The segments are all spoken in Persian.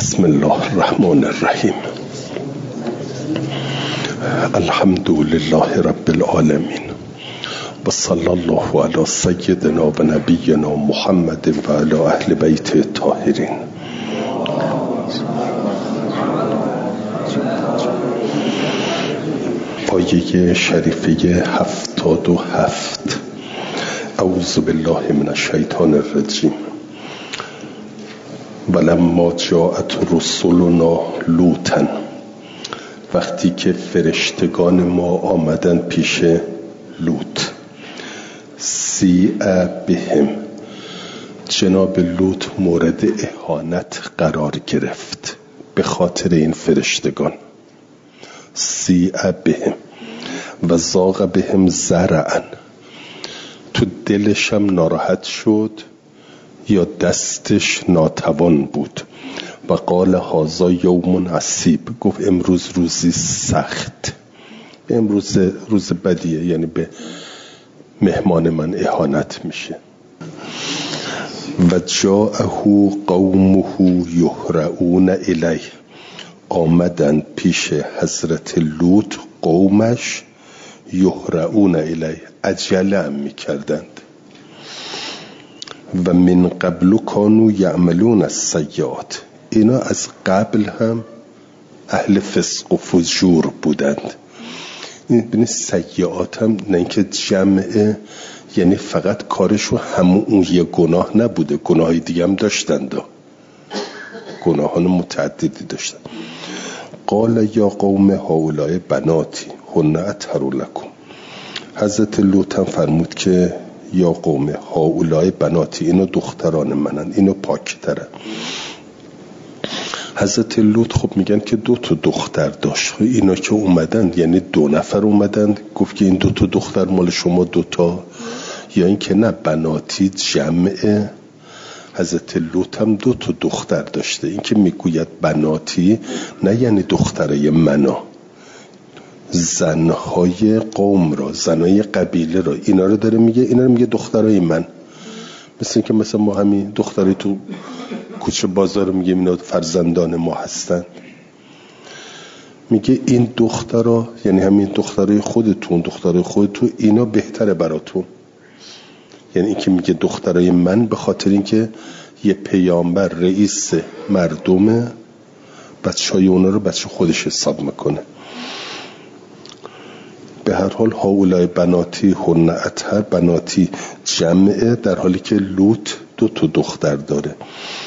بسم الله الرحمن الرحیم. الحمد لله رب العالمین و صلی الله علی سیدنا و نبینا محمد و علی اهل بیت الطاهرین. آیه شریفه 77. اعوذ بالله من الشیطان الرجیم. ولما جاءت رسلنا لوطا، وقتی که فرشتگان ما آمدن پیش لوط، سیء بهم، جناب لوط مورد اهانت قرار گرفت به خاطر این فرشتگان. سیء بهم و ضاق بهم ذرعا، تو دلشم ناراحت شد یا دستش ناتوان بود. و قال هذا یوم عصیب، گفت امروز روزی سخت، امروز روز بدیه، یعنی به مهمان من اهانت میشه. و جاءه قومه یهرعون الیه، آمدن پیش حضرت لوط قومش، یهرعون الیه، عجله میکردند. و من قبل کانوا یعملون السیئات، اینا از قبل هم اهل فسق و فجور بودند. این سیئات هم نه اینکه جمعه، یعنی فقط کارشو همون اون یه گناه نبوده، گناهی دیگه هم داشتند، گناهان متعددی داشتند. قال یا قوم هؤلاء بناتی هن اطهر لکم، حضرت لوط هم فرمود که یا قوم هؤلاء بناتی، اینو دختران منن، اینو پاکترن. حضرت لوط خب میگن که 2 دختر داشت. اینا که اومدن، یعنی 2 نفر اومدن، گفت که این 2 دختر مال شما 2، یا این که نه، بناتی جمعه. حضرت لوط هم 2 دختر داشته. این که میگوید بناتی نه یعنی دخترای منا، زنهای قوم را، زنهای قبیله را، اینا رو داره میگه، اینا رو میگه دخترای من. مثل این که مثلا ما همین دخترای تو کوچه بازار میگیم اینا فرزندان ما هستن. میگه این دخترها، یعنی همین دخترای خودتون، دخترای خودتون، اینا بهتره براتون. یعنی این که میگه دخترای من به خاطر این که یه پیامبر رئیس مردمه، بچهای اونا رو بچه خودش حساب میکنه. به هر حال هؤلاء بناتی هن اطهر، بناتی جمعه، در حالی که لوط 2 دختر داره.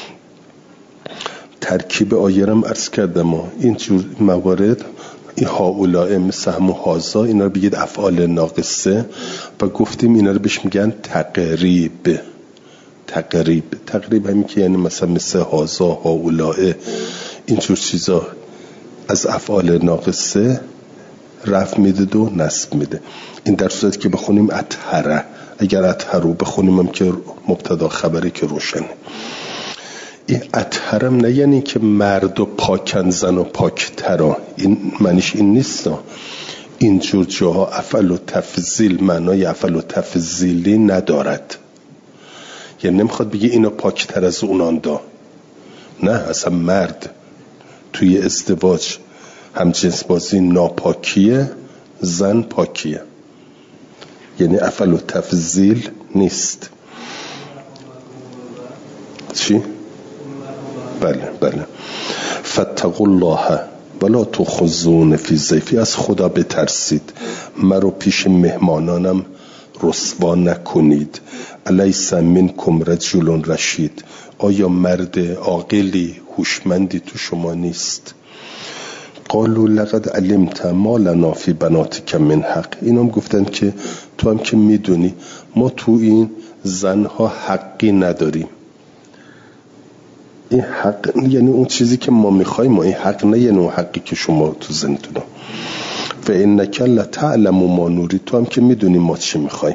ترکیب آیه رو عرض کردم، این جور موارد، این هؤلاء مثل همون هازا، اینا رو بگید افعال ناقصه، و گفتیم اینا رو بهش میگن تقریب. تقریب همین که یعنی مثل هازا، هؤلاء، این جور چیزا از افعال ناقصه رفع میده و نصب میده. این در صورتی که بخونیم اطهره، اگر اطهرو بخونیم هم که مبتدا خبره که روشنه. این اطهرم نه یعنی که مرد و پاکن، زن و پاکترا، این معنیش این نیست. این جور جاها افعل و تفضیل معنای افعل و تفضیلی ندارد، یعنی نمیخواد بگه اینو پاکتر از اونان دا، نه، اصلا مرد توی ازدواج هم جنس بازی ناپاکیه، زن پاکیه، یعنی افعل و تفضیل نیست. چی؟ بله. فاتقوا الله ولا تخزون فی ضیفی، از خدا بترسید، مرا پیش مهمانانم رسوا نکنید. الیس منکم رجل رشید، آیا مرد عاقلی هوشمندی تو شما نیست؟ قالوا لقد علمت ما لنا فی بناتک من حق، اینم گفتن که تو هم که میدونی ما تو این زنها حقی نداریم. این حق یعنی اون چیزی که ما میخوایم، ما این حق نه یعنی اون حقی که شما تو زندونه. فانک لتعلم ما نرید، تو هم که میدونی ما چی میخوایم.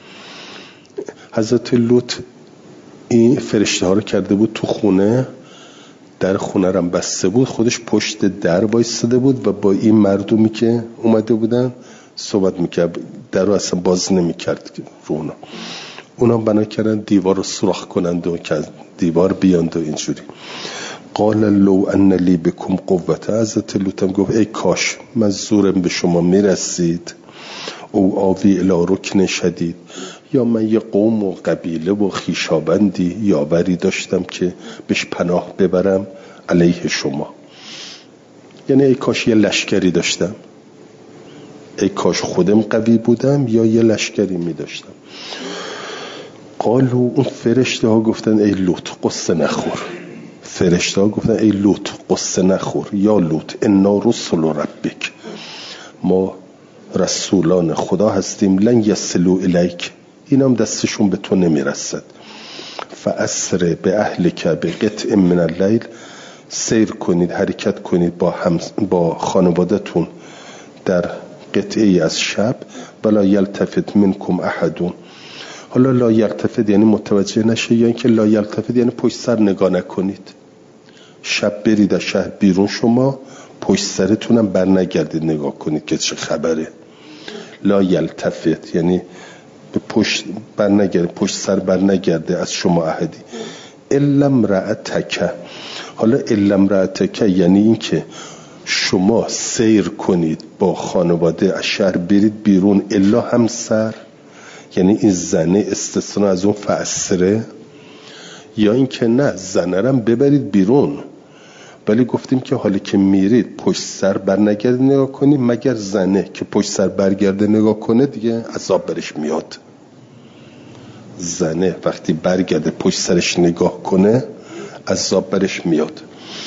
حضرت لوط این فرشته ها رو کرده بود تو خونه، در خونه رو بسته بود، خودش پشت در وایساده بود و با این مردمی که اومده بودن صحبت میکرد، در رو اصلا باز نمیکرد رو اونا بنا کردن دیوار رو سوراخ کنند و که دیوار بیاند و اینجوری. قال لو ان لی بکم قوته، حضرت لوط هم گفت ای کاش من زورم به شما میرسید، او آوی الی رکن شدید، یا من یه قوم و قبیله و خویشاوندی یاوری داشتم که بهش پناه ببرم علیه شما. یعنی ای کاش یه لشکری داشتم، ای کاش خودم قوی بودم یا یه لشکری می داشتم. قالو، اون فرشته ها گفتن ای لوط قصه نخور. فرشته ها گفتن ای لوط قصه نخور، یا لوط انا رسل ربک، ما رسولان خدا هستیم، لن یصلوا الیک، این هم دستشون به تو نمیرسد. فاسر به اهلک بقطع من اللیل، سیر کنید، حرکت کنید با خانوادتون در قطعی از شب، ولا یلتفت منکم احدون. حالا لا یلتفت یعنی متوجه نشه، یا اینکه لا یلتفت یعنی پشت سر نگاه نکنید. شب برید از شهر بیرون، شما پشت سرتونم بر نگردید نگاه کنید که چه خبره. لا یلتفت یعنی به پشت بر نگرده، پشت سر بر نگرده از شما احدی. الا امرأتک، حالا الا امرأتک یعنی این که شما سیر کنید با خانواده از شهر برید بیرون، الا همسر، یعنی این زنه استثناء از اون فاسره، یا این که نه زنه رم ببرید بیرون، ولی گفتیم که حالا که میرید پشت سر بر نگرده نگاه کنید، مگر زنه که پشت سر برگرده نگاه کنه دیگه عذاب برش میاد. زنه وقتی برگرده پشت سرش نگاه کنه عذاب برش میاد.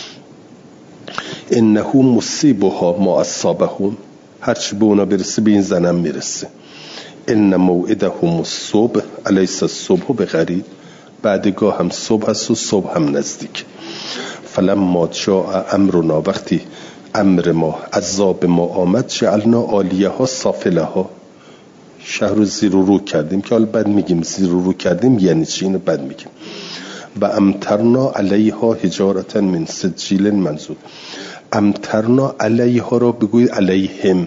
انه مصیبها ما اصابهم، هرچی به اونا برسه به این زنم میرسه. ان موعدهم الصبح الیس الصبح بقریب، بعدگاه هم صبح هست و صبح هم نزدیک. فلما جاء امرنا، وقتی امر ما عذاب ما آمد، جعلنا عالیها سافلها، شهر رو زیر و رو کردیم، که حالا بعد میگیم زیر و رو کردیم یعنی چی، اینو بعد میگیم. و امطرنا علیها حجارة من سجیل منضود. امطرنا علیها را بگوید علیهم،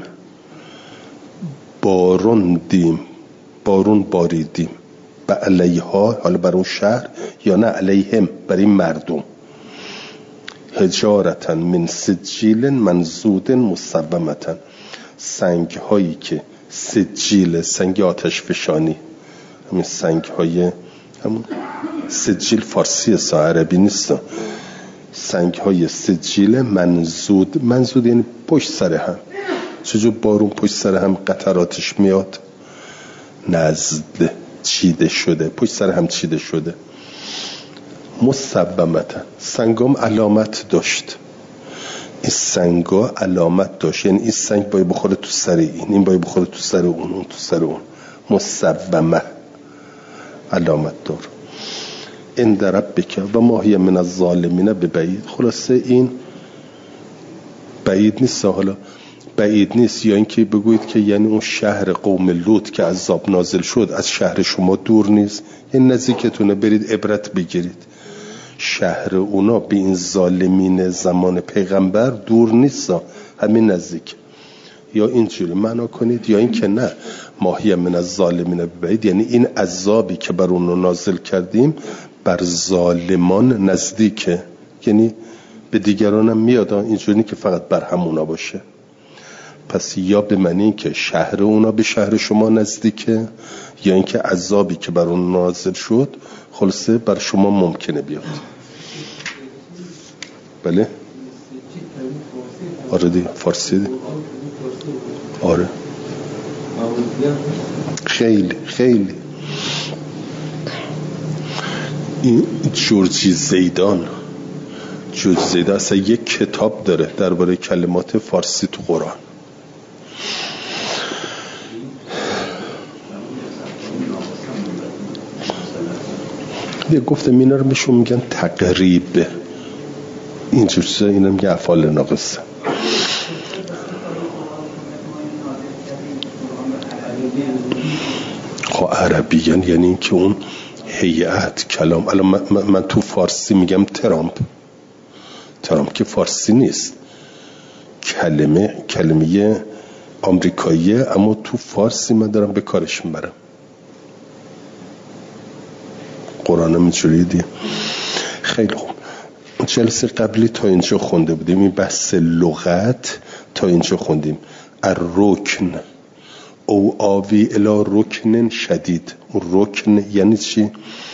بارون باریدیم، و علیها حالا بر اون شهر، یا نه علیهم برای مردم. حجارة من سجیل منضود مسومة، سنگ هایی که سجیل، سنگ آتش فشانی، همین سنگ های، همون سجیل فارسی سا عربی نیست، سنگ های سجیل منضود یعنی پشت سر هم. چجور بارون پشت سر هم قطراتش میاد؟ نزد، چیده شده، پشت سر هم چیده شده. مسومتا، سنگام علامت داشت، این سنگا علامت داشت، یعنی این سنگ باید بخوره تو سر این باید بخوره تو سر اون تو سر اون. مسومه علامت دار. ان ربک و ما هی من الظالمین ببعید. خلاصه این بعید نیست، حالا بعید نیست، یا اینکه بگویید که یعنی اون شهر قوم لوط که عذاب نازل شد از شهر شما دور نیست، این نزدیکتونه، برید عبرت بگیرید. شهر اونا به این ظالمین زمان پیغمبر دور نیست، همین نزدیک. یا اینجوری معنا کنید، یا این که نه ماهی من از ظالمین ببعید، یعنی این عذابی که بر اونو نازل کردیم بر ظالمان نزدیکه، یعنی به دیگران هم میاد، اینجوری که فقط بر همونا باشه. پس یا به معنی که شهر اونا به شهر شما نزدیکه، یا اینکه عذابی که بر اون نازل شد خلاصه بر شما ممکنه بیاد. بله آره دی فارسی دی. آره خیلی خیلی. این جورج زیدان اصلا یک کتاب داره درباره کلمات فارسی تو قرآن. یه گفتم اینا رو بهشون میگن تقریب، اینجور چیزا، اینا میگن افعال ناقصه. عربیان یعنی این که اون هیئت کلام. الان من تو فارسی میگم ترامپ که فارسی نیست، کلمه آمریکاییه، اما تو فارسی من دارم به کارش میبرم. قرآن هم اینجوریه دیگه. خیلی خوب. جلسه قبلی تا اینجا خونده بودیم، این بحث لغت تا اینجا خوندیم. الرکن او آوی الی رکن شدید. رکن یعنی چی؟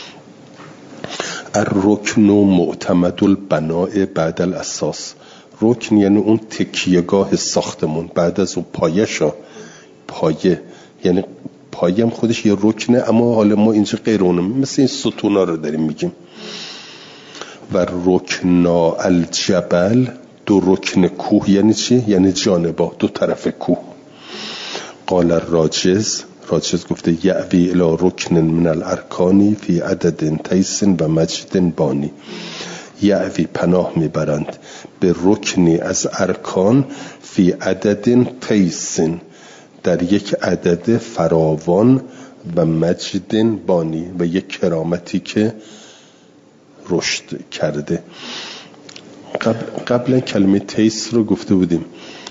الرکن معتمد البناء بعد الاساس. رکن یعنی اون تکیهگاه ساختمون بعد از اون پایه، یعنی پایه هم خودش یه رکنه، اما حالا ما اینجا غیر اونم، مثل این ستونا رو داریم میگیم. و رکنا الجبل، دو رکن کوه یعنی چی؟ یعنی جانبا، دو طرف کوه. قال راجز گفته یعوی الی رکن من الارکانی فی عدد تیس و مجد بانی. یعوی پناه میبرند به رکنی از ارکان فی عدد تیس، در یک عدد فراوان، و مجد بانی، و یک کرامتی که رشد کرده. قبلا کلمه تیس رو گفته بودیم.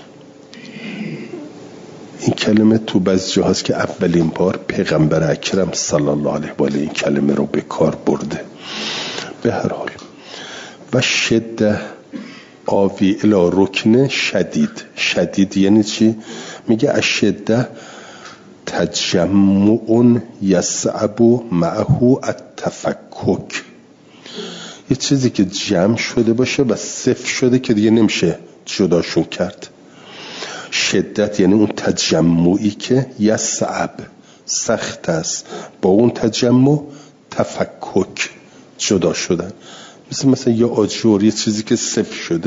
این کلمه تو بعضی جا هست که اولین بار پیغمبر اکرم صلی الله علیه و آله این کلمه رو به کار برده. به هر حال و شده آوی الی رکن شدید یعنی چی؟ میگه اشده تجمع یصعب معه التفکک، یه چیزی که جمع شده باشه و صفر شده که دیگه نمیشه جداشون کرد. شدت یعنی اون تجمعی که یصعب سخت است، با اون تجمع تفکک جدا شدن. مثلا یه آجور، یه چیزی که صفر شده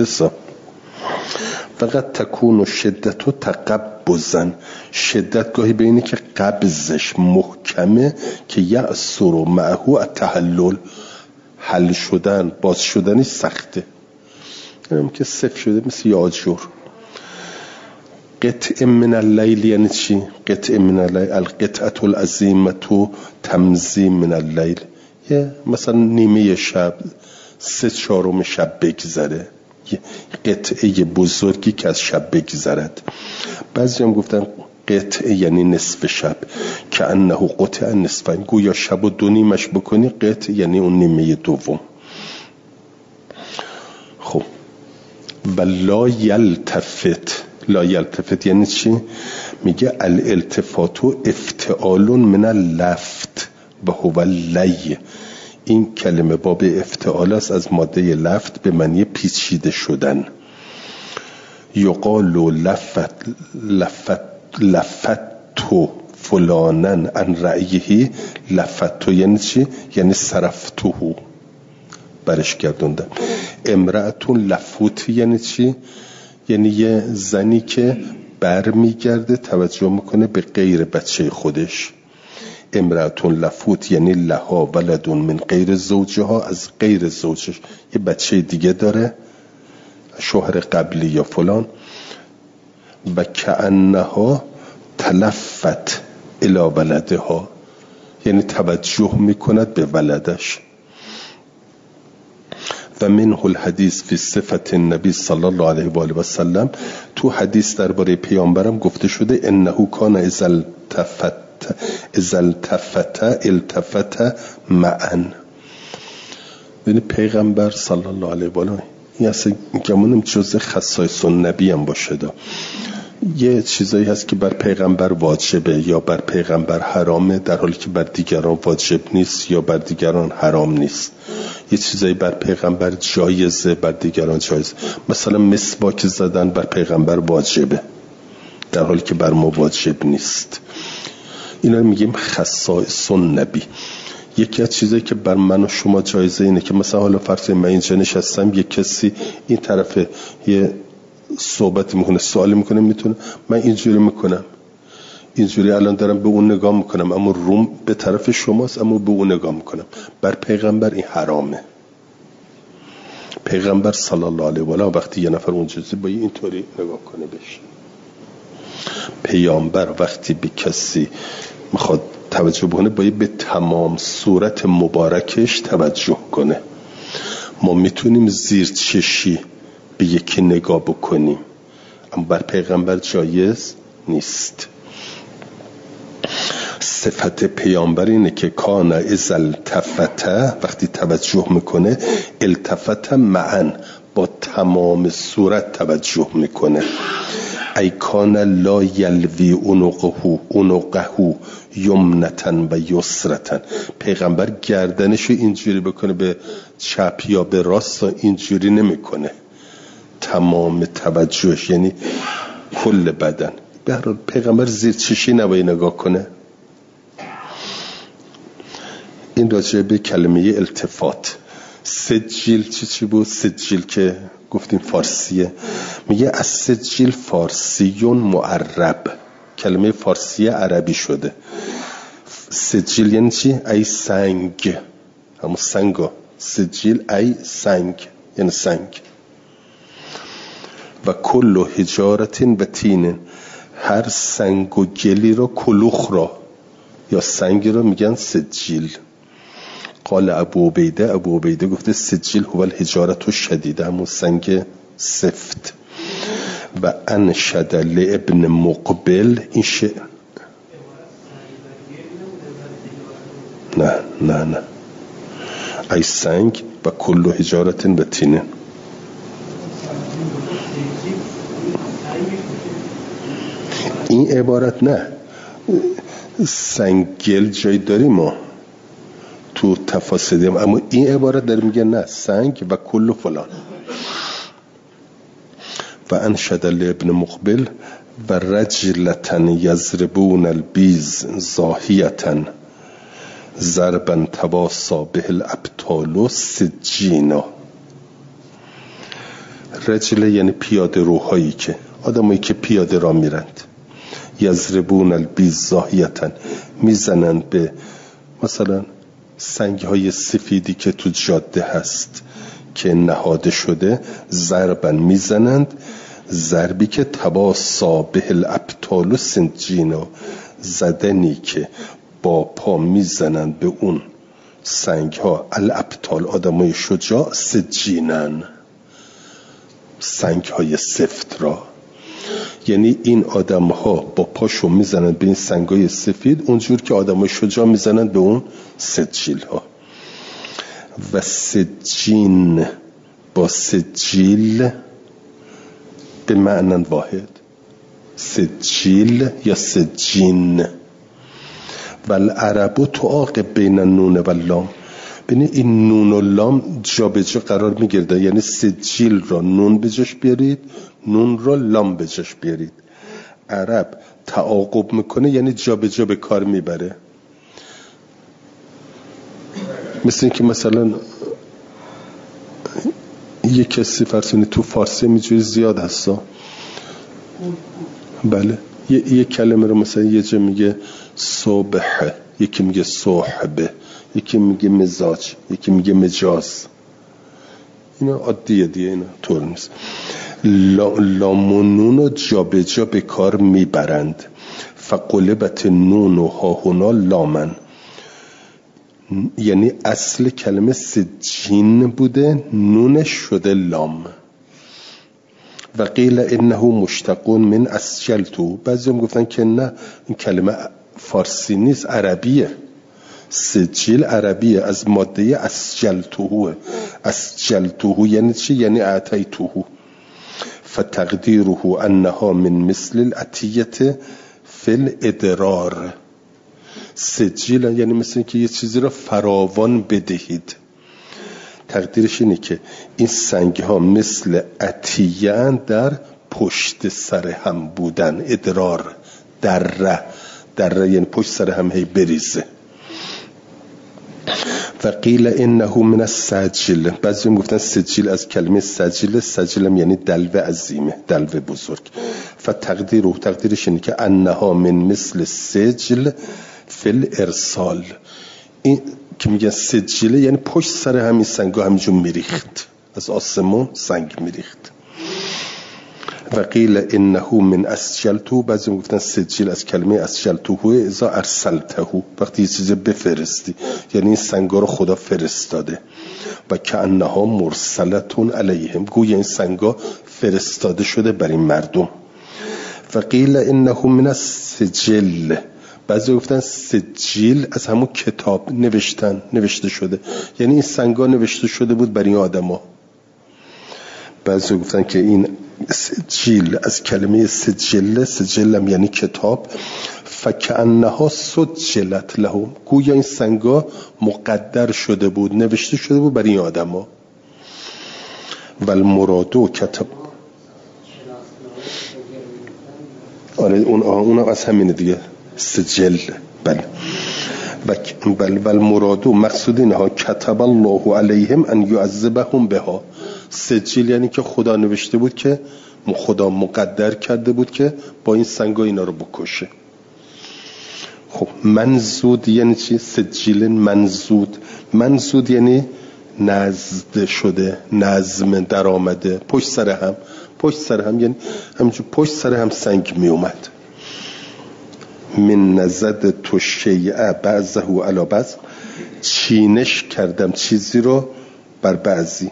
فقط تکون و شدت و تقبضن. شدت گاهی به اینه که قبضش محکمه که یأسر و معه التحلل، حل شدن باز شدنی سخته. اینم که صفر شده مثل یه آجور. قطع من اللیل یعنی چی؟ قطع من اللیل القطعة العظیمة تمضی من اللیل، یه مثلا نیمه شب، 3/4 شب بگذره، یه قطعه بزرگی که از شب بگذرد. بعضی هم گفتن قطعه یعنی نصف شب، که انه قطع نصفین، گویا شب و 2 نیمش بکنی، قطع یعنی اون نیمه دوم. خب و لا یلتفت یعنی چی؟ میگه الالتفات افتعال من اللفت و هو اللی. این کلمه باب افتعال است از ماده لفت به معنی پیچیده شدن. یقال لفتو فلانن عن رأیه. لفتو یعنی چی؟ یعنی صرفتو، برش گردوندم. امرأتون لفوت یعنی چی؟ یعنی یه زنی که بر میگرده توجه میکنه به غیر بچه خودش. امرأتون لفوت یعنی لها ولدون من غیر زوجها، از غیر زوجش یه بچه دیگه داره، شوهر قبلی یا فلان. و کأنها تلفت الی ولدها، یعنی توجه میکند به ولدش. و منه الحدیث فی صفت النبی صلی الله علیه و آله و سلم، تو حدیث درباره پیامبرم گفته شده انه کان اذا التفت معا. یعنی پیغمبر صلی الله علیه و آله، این اصلا گمونم جزء خصایص النبی هم باشه. یه چیزایی هست که بر پیغمبر واجبه یا بر پیغمبر حرامه، در حالی که بر دیگران واجب نیست یا بر دیگران حرام نیست. یه چیزایی بر پیغمبر جایزه، بر دیگران جایزه. مثلا مسواک زدن بر پیغمبر واجبه، در حالی که بر ما واجب نیست. اینا رو میگیم خصائص النبی. یکی از چیزایی که بر من و شما جایزه اینه که مثلا حالا فرض من اینجا نشستم، یه کسی این طرف یه صحبت میکنه، سوالی میکنه، میتونه من اینجوری میکنم، اینجوری الان دارم به اون نگاه میکنم، اما روم به طرف شماست، اما به اون نگاه میکنم. بر پیغمبر این حرامه. پیغمبر صلی الله علیه و آله وقتی یه نفر اونجوری با اینطوری نگاه کنه بهش. پیامبر وقتی به کسی میخواد توجه بکنه باید به تمام صورت مبارکش توجه کنه. ما میتونیم زیر چشی به یکی نگاه بکنیم، اما بر پیغمبر جایز نیست. صفت پیامبر اینه که کان اذا التفت، وقتی توجه میکنه، التفت معا، با تمام صورت توجه میکنه. ای کان لا یلوی عنقه یمنتن و یسرتن، پیغمبر گردنشو اینجوری بکنه به چپ یا به راست، اینجوری نمیکنه. تمام توجهش یعنی کل بدن. به هر حال پیغمبر زیر چشی نباید نگاه کنه. این راجع به کلمه التفات. سجیل چی بود؟ سجیل که گفتیم فارسیه. میگه از سجیل فارسیون معرب، کلمه فارسی عربی شده. سجیل یعنی چی؟ ای سنگ، همون سنگا. سجیل ای سنگ یعنی سنگ. و کل حجارت و تین، هر سنگ و گلی را، کلوخ را یا سنگ را میگن سجیل. قال ابو عبیده گفته سجیل هو الحجارت شدیده، همون سنگ سفت. و انشد لابن مقبل این نه ای سنگ و کل حجارت و تین. این عبارت نه، سنگل جای داریم ما تو تفاسیریم، اما این عبارت داره میگه نه، سنگ و کل فلان. و انشد لابن مقبل و رجلتن یضربون البیز زاهیتن ضربا تواصا به الابطال سجینا. رجل یعنی پیاده روهایی که آدمایی که پیاده را میرند. یضربون البیز زاهیتن، میزنند به مثلا سنگ های سفیدی که تو جاده هست که نهاده شده، ضربن میزنند، ضربی که تباسا به الابطال سجینا، زدنی که با پا میزنند به اون سنگ ها، الابطال آدمای شجاع، سجینن سنگ های سفت را. یعنی این آدم ها با پاشو میزنند به این سنگ های سفید اونجور که آدم های شجاع میزنند به اون سجیل ها. و سجین با سجیل به معنی واحد، سجیل یا سجین. و العرب تعاقب بین النون و اللام، ببینید این نون و لام جا به جا قرار میگرده، یعنی سجیل را نون به جاش بیارید، نون را لام به جاش بیارید. عرب تعاقب میکنه یعنی جا به جا به کار میبره. مثل این که مثلا یه کسی فرسونی تو فارسی میجوری زیاد هستا، بله، یه کلمه رو مثلا یه جا میگه صبح، یکی میگه صحبه، یکی میگه مزاج، یکی میگه مجاز. اینا عادیه دیگه، اینا طور نیست. لامونون رو جا به جا به کار میبرند. فقلبت نون و هاهونا لامن، یعنی اصل کلمه سجین بوده، نونش شده لام. و قیل انه مشتقون من اسجلتو، بعضی هم گفتن که نه این کلمه فارسی نیست، عربیه. سجیل عربیه، از ماده اسجلتوه. اسجلتوه یعنی چی؟ یعنی اعطیتوه. فتقدیره انها من مثل العطیه فی الادرار. سجیل یعنی مثل که یه چیزی را فراوان بدهید. تقدیرش اینه که این سنگ ها مثل عطیه در پشت سر هم بودن. ادرار، دره یعنی پشت سر هم هی بریزه. و قیل انه من السجل، بعضی میگفتن سجیل از کلمه سجل، سجلم یعنی دلو عظیمه، دلو بزرگ. تقدیرش اینه که انها من مثل سجل فی الارسال. این که میگن سجله یعنی پشت سر همین سنگا همینجور میریخت، از آسمون سنگ میریخت. و قیل انه من اسجلتو، بعضی میگفتن سجل از کلمه اسجلتو اذا ارسلته، وقتی یه چیزی بفرستی، یعنی این سنگا رو خدا فرستاده. و کانها مرسلتون علیهم، گویا این سنگا فرستاده شده بر این مردم. و قیل انه من السجل، بعضی گفتن سجیل از همون کتاب نوشته شده، یعنی این سنگا نوشته شده بود برای این آدما. بعضی گفتن که این سجیل از کلمه سجل هم یعنی کتاب، فکأنها سجلت لهم، گویا این سنگا مقدر شده بود، نوشته شده بود برای این آدما. والمرادو کتب، آره اون از همینه دیگه، سجل. بله. والمرادو مقصود اینها کتب الله علیهم ان یعذبهم بها. سجل یعنی که خدا نوشته بود که خدا مقدر کرده بود که با این سنگا اینا رو بکشه. خب منزود یعنی چی؟ سجیل منزود یعنی نزد شده، نظم در آمده، پشت سر هم یعنی همینجور پشت سر هم سنگ می اومد. من نزد تو شیعه بعضه علی بعض، چینش کردم چیزی رو بر بعضی.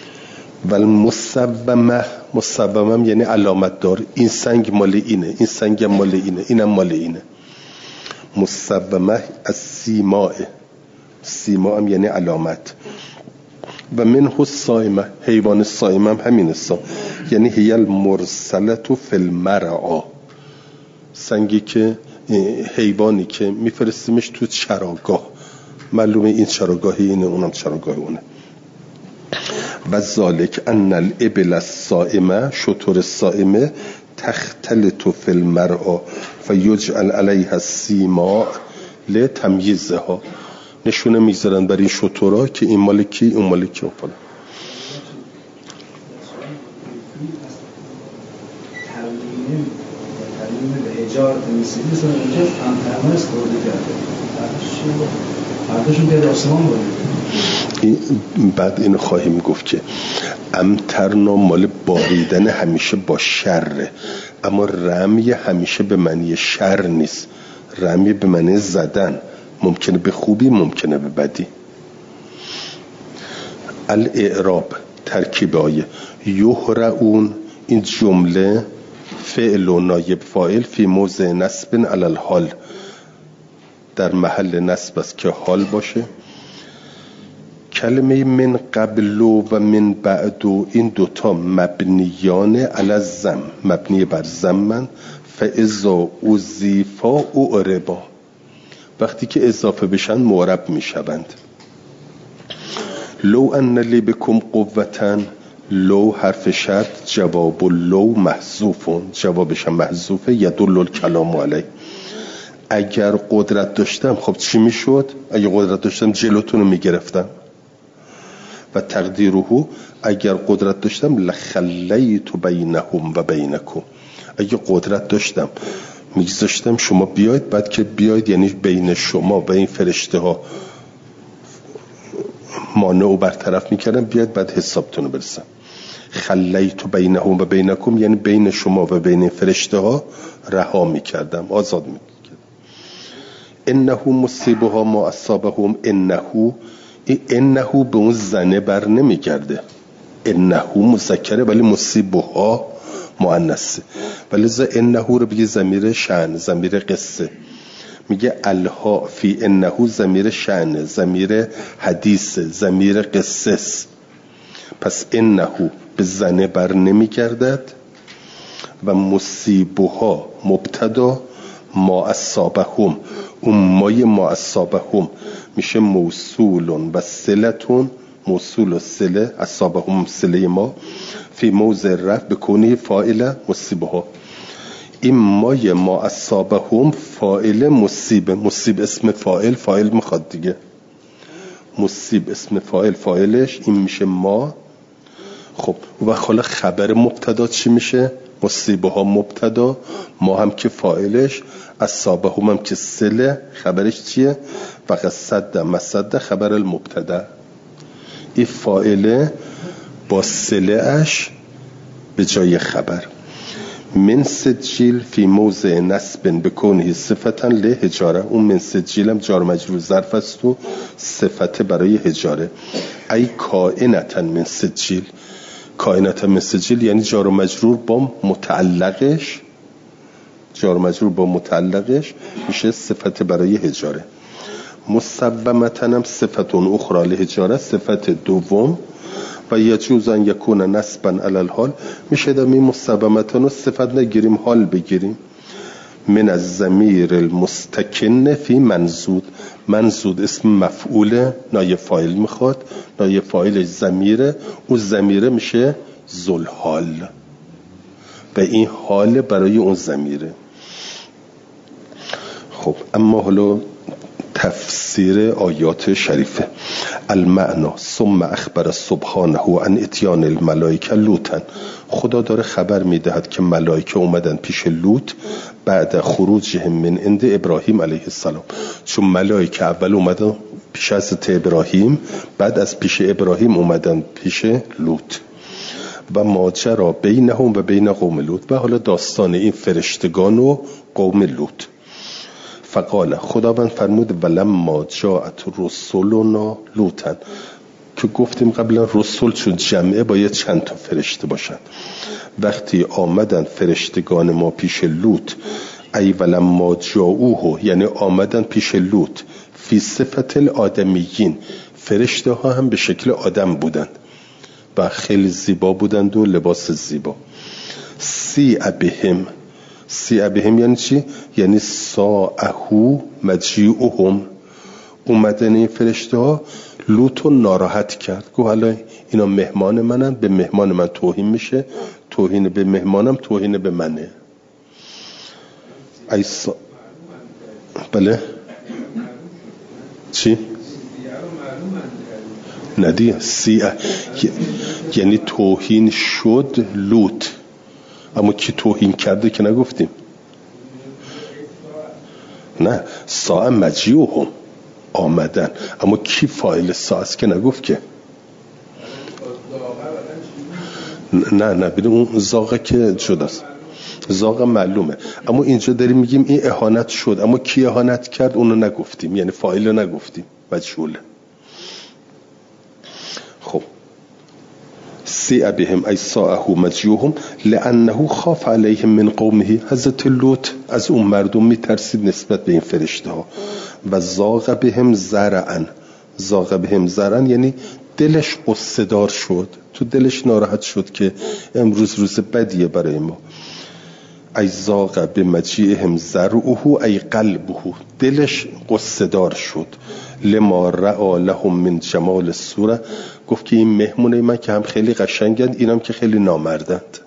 والمصومه یعنی علامت دار، این سنگ مال اینه، این سنگ مال اینه، اینم مال اینه. مصومه از سیما هم یعنی علامت. و منه الصائمه، حیوان صائمه هم همین است، یعنی هی المرسلة فی المرعا، سنگی که حیوانی که میفرستیمش تو چراگاه، معلومه این چراگاهی اینه، اونم چراگاه اونه. و ذالک ان الابل الصائمه، شتر الصائمه، تختلط فی المرعا فیجعل علیها السیماء لتمییزها، نشونه میذارن برای این شترها که این مال کی، اون مال کی. اون بعد اینو خواهیم گفت که امترنا مال باریدن همیشه با شره، اما رمی همیشه به معنی شر نیست، رمی به معنی زدن، ممکنه به خوبی ممکنه به بدی. الاعراب ترکیب آیه، یهرعون، این جمله فعل و نایب فاعل فی موضع نصب علی الحال، در محل نصب است که حال باشه. کلمه من قبل و من بعد، این دوتا مبنیان علی الضم، مبنی بر ضمن. فاذا اضیفا اعربا، وقتی که اضافه بشن معرب میشوند. لو ان لی بکم قوتن، لو حرف شرط، جواب لو محذوفون، جوابش هم محذوفه، یدل الکلام علی. اگر قدرت داشتم خب چی میشد؟ اگر قدرت داشتم جلوتون رو میگرفتم. و تقدیره، اگر قدرت داشتم لخلیت بینهم و بینکم، اگر قدرت داشتم میگذاشتم شما بیاید، بعد که بیاید یعنی بین شما و این فرشته ها مانع و برطرف میکردم، بیاید بعد حسابتون رو برسم. خلیت بینهم و بینکم یعنی بین شما و بین فرشته ها رها میکردم، آزاد میکردم. انه مصیبها ما اصابهم، انه به اون زنه بر نمیگرده، انه مذکره ولی مصیبها مؤنثه، ولی انه رو بگی ضمیر شأن، ضمیر قصه. میگه الها فی انه ضمیر شأن، ضمیر حدیث، ضمیر قصه است. پس انه به زنه بر نمیگردد. و مصیبها مبتدا، ما اصابهم، اون مای ما اصابهم میشه موصول و صلتون، موصول و صله، اصابهم صله ما، فی موضع رفع بکنه فاعل مصیبها. این مای ما اصابهم فاعل مصیب اسم فاعل میخواد دیگه، مصیب اسم فاعلش این میشه ما. خب و حالا خبر مبتدا چی میشه؟ مصیبها مبتدا، ما هم که فاعلش، اصابهم هم که صله، خبرش چیه؟ فقط صد مصد خبر المبتدا. این فاعله با صله اش به جای خبر. من سجیل فی موضع نصب بکنه صفتا لحجاره، اون من سجیل هم جار مجرور ظرف است و صفت برای حجاره. ای کائنتا من سجیل، کائنتا من سجیل یعنی جار و مجرور با متعلقش، جار مجرور با متعلقش میشه صفت برای حجاره. مصومتن هم صفتون اخرى لحجاره، صفت دوم. و یجوز ان یکون نسبا علی الحال، میشه دمی مصومتن رو صفت نگیریم حال بگیریم. من از ضمیر المستکن فی منزود، منزود اسم مفعول نایب فاعل میخواد، نایب فاعلش ضمیره، اون ضمیره میشه ذوالحال و این حال برای اون ضمیره. خب اما حالا تفسیر آیات شریفه. المعنا ثم اخبر سبحانه عن اتیان الملائکه لوطا، خدا داره خبر میدهد که ملائکه اومدن پیش لوط بعد خروجهم من عند ابراهیم علیه السلام، چون ملائکه اول اومدن پیش حضرت ابراهیم، بعد از پیش ابراهیم اومدن پیش لوط. و ماجرا بینهم و بین قوم لوط، و حالا داستان این فرشتگان و قوم لوط. فقال، خداوند فرمود ولما جاءت رسلنا لوطا، که گفتیم قبلا رسول چون جمعه باید چند تا فرشته باشن. وقتی آمدن فرشتگان ما پیش لوط، ای ولما جاءوه یعنی آمدن پیش لوط، فی صفت الآدمیین، فرشته ها هم به شکل آدم بودند و خیلی زیبا بودند و لباس زیبا. سیع بهم، سیع بهم یعنی چی؟ یعنی ساعهو مجیعهم، اومدن این فرشته ها لوطو ناراحت کرد، گفت حالا اینا مهمان منن، به مهمان من توهین میشه، توهین به مهمانم توهین به منه. بله چی؟ ندیه سیعه یعنی توهین شد لوط، اما کی توهین کرده که نگفتیم. نه ساعه مجیعهم آمدن، اما کی فاعل ساعه است که نگفت که. نه ببین اون زاغه که جداست، زاغه معلومه، اما اینجا داریم میگیم این اهانت شد، اما کی اهانت کرد اونو نگفتیم، یعنی فاعل رو نگفتیم، مجهوله. خب سیع بهم ای ساعه مجیوهم لانه خاف علیهم من قومه، حضرت لوط از اون مردم میترسید نسبت به این فرشته ها. و زاغ بهم زرعن، زاغ بهم زرعن یعنی دلش قصه دار شد، تو دلش ناراحت شد که امروز روز بدیه برای ما. ای زاغ بمجیئهم زرعه ای قلبه، دلش قصه دار شد. لما رأى لهم من جمال الصوره، گفت که این مهمونه من که هم خیلی قشنگند، اینم که خیلی نامردند.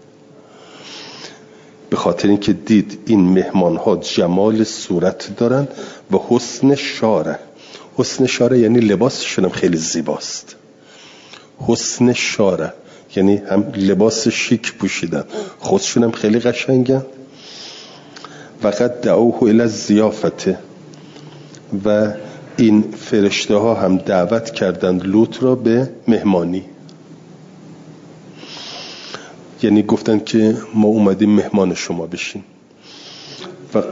به خاطر اینکه دید این مهمان ها جمال صورت دارن و حسن شاره، حسن شاره یعنی لباسشون هم خیلی زیباست. حسن شاره یعنی هم لباس شیک پوشیدن، خودشون هم خیلی قشنگن. وقد دعوه الی الضیافه، و این فرشته ها هم دعوت کردند لوط را به مهمانی، یعنی گفتن که ما اومدیم مهمان شما بشیم. و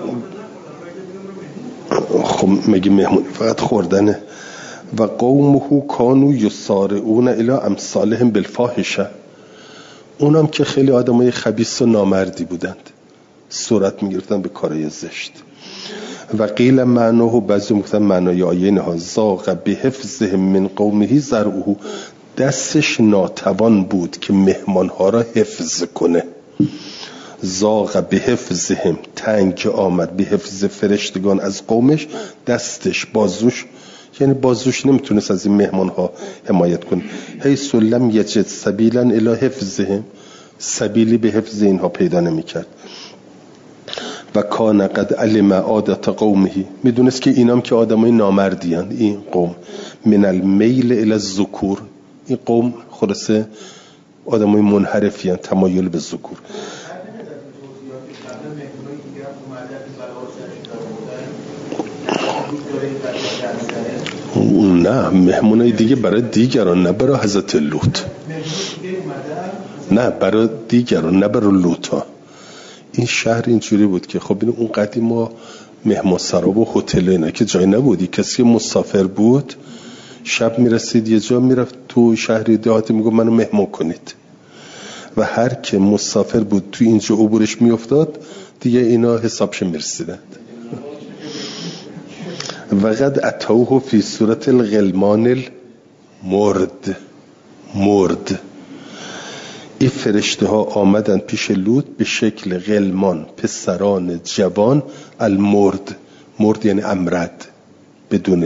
خب میگه مهمون فقط خوردنه. و قومه کانوا یسارعون الی امثالهم بالفاحشه، اونم که خیلی آدمای خبیث و نامردی بودند، صورت میگرفتن به کارهای زشت. و قیل معناه، بعضی گفتن معنای آیه اینها، زاغ بحفظه من قومه زرعه، دستش ناتوان بود که مهمانها را حفظ کنه. زاغ بحفظهم، تنگ آمد، به حفظ فرشتگان از قومش، دستش بازوش، یعنی بازوش نمیتونست از این مهمانها حمایت کنه. حیث لم یجد سبیلا الی حفظهم، سبیلی به حفظ اینها پیدا نمیکرد. و کان قد علم عادت قومه، میدونست که اینام که آدمای نامردی هستند، این قوم من المیل الی الذکور، این قوم خلاصه آدمای منحرفی هستند، تمایل به ذکور. نه مهمونای دیگه برای دیگران، نه برای حضرت لوط، نه برای دیگران، نه برای لوط ها. این شهر اینجوری بود که خب این اون قدیما مهمان سرا و هتل اینا که جای نبودی، کسی مسافر بود شب میرسید یه جا، میرفت تو شهری دهاتی، میگفت منو مهمان کنید. و هر که مسافر بود تو اینجا عبورش میافتاد دیگه اینا حسابش میرسیدند. و قد اتوه فی صورت الغلمان المرد. این فرشته ها آمدن پیش لوط به شکل غلمان، پسران جوان، المرد، مرد یعنی امرد، بدون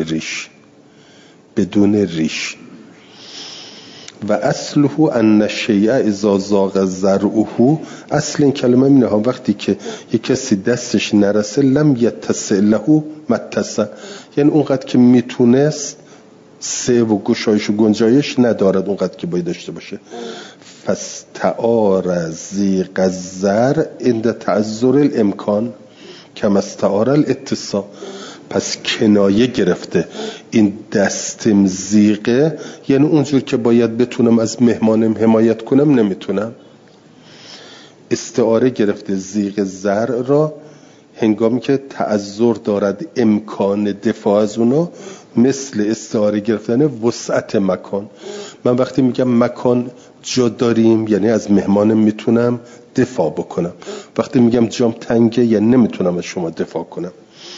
ریش. و اصله ان الشیء اذا ضاق زرعه، اصل این کلمه اینه ها وقتی که یک کسی دستش نرسه لم یتسع له متسع، یعنی اونقدر که میتونست سه و گشایش و گنجایش ندارد اونقدر که باید داشته باشه. فاستعار ضیق الزرع عند تعذر الامکان کما استعار الاتساع، پس کنایه گرفته این دستم زیقه، یعنی اونجور که باید بتونم از مهمانم حمایت کنم نمیتونم. استعاره گرفته زیق زرع را هنگامی که تعذر دارد امکان دفاع از اونا، مثل استعاره گرفتن وسعت مکان. من وقتی میگم مکان جا داریم یعنی از مهمانم میتونم دفاع بکنم، وقتی میگم جام تنگه یعنی نمیتونم از شما دفاع کنم.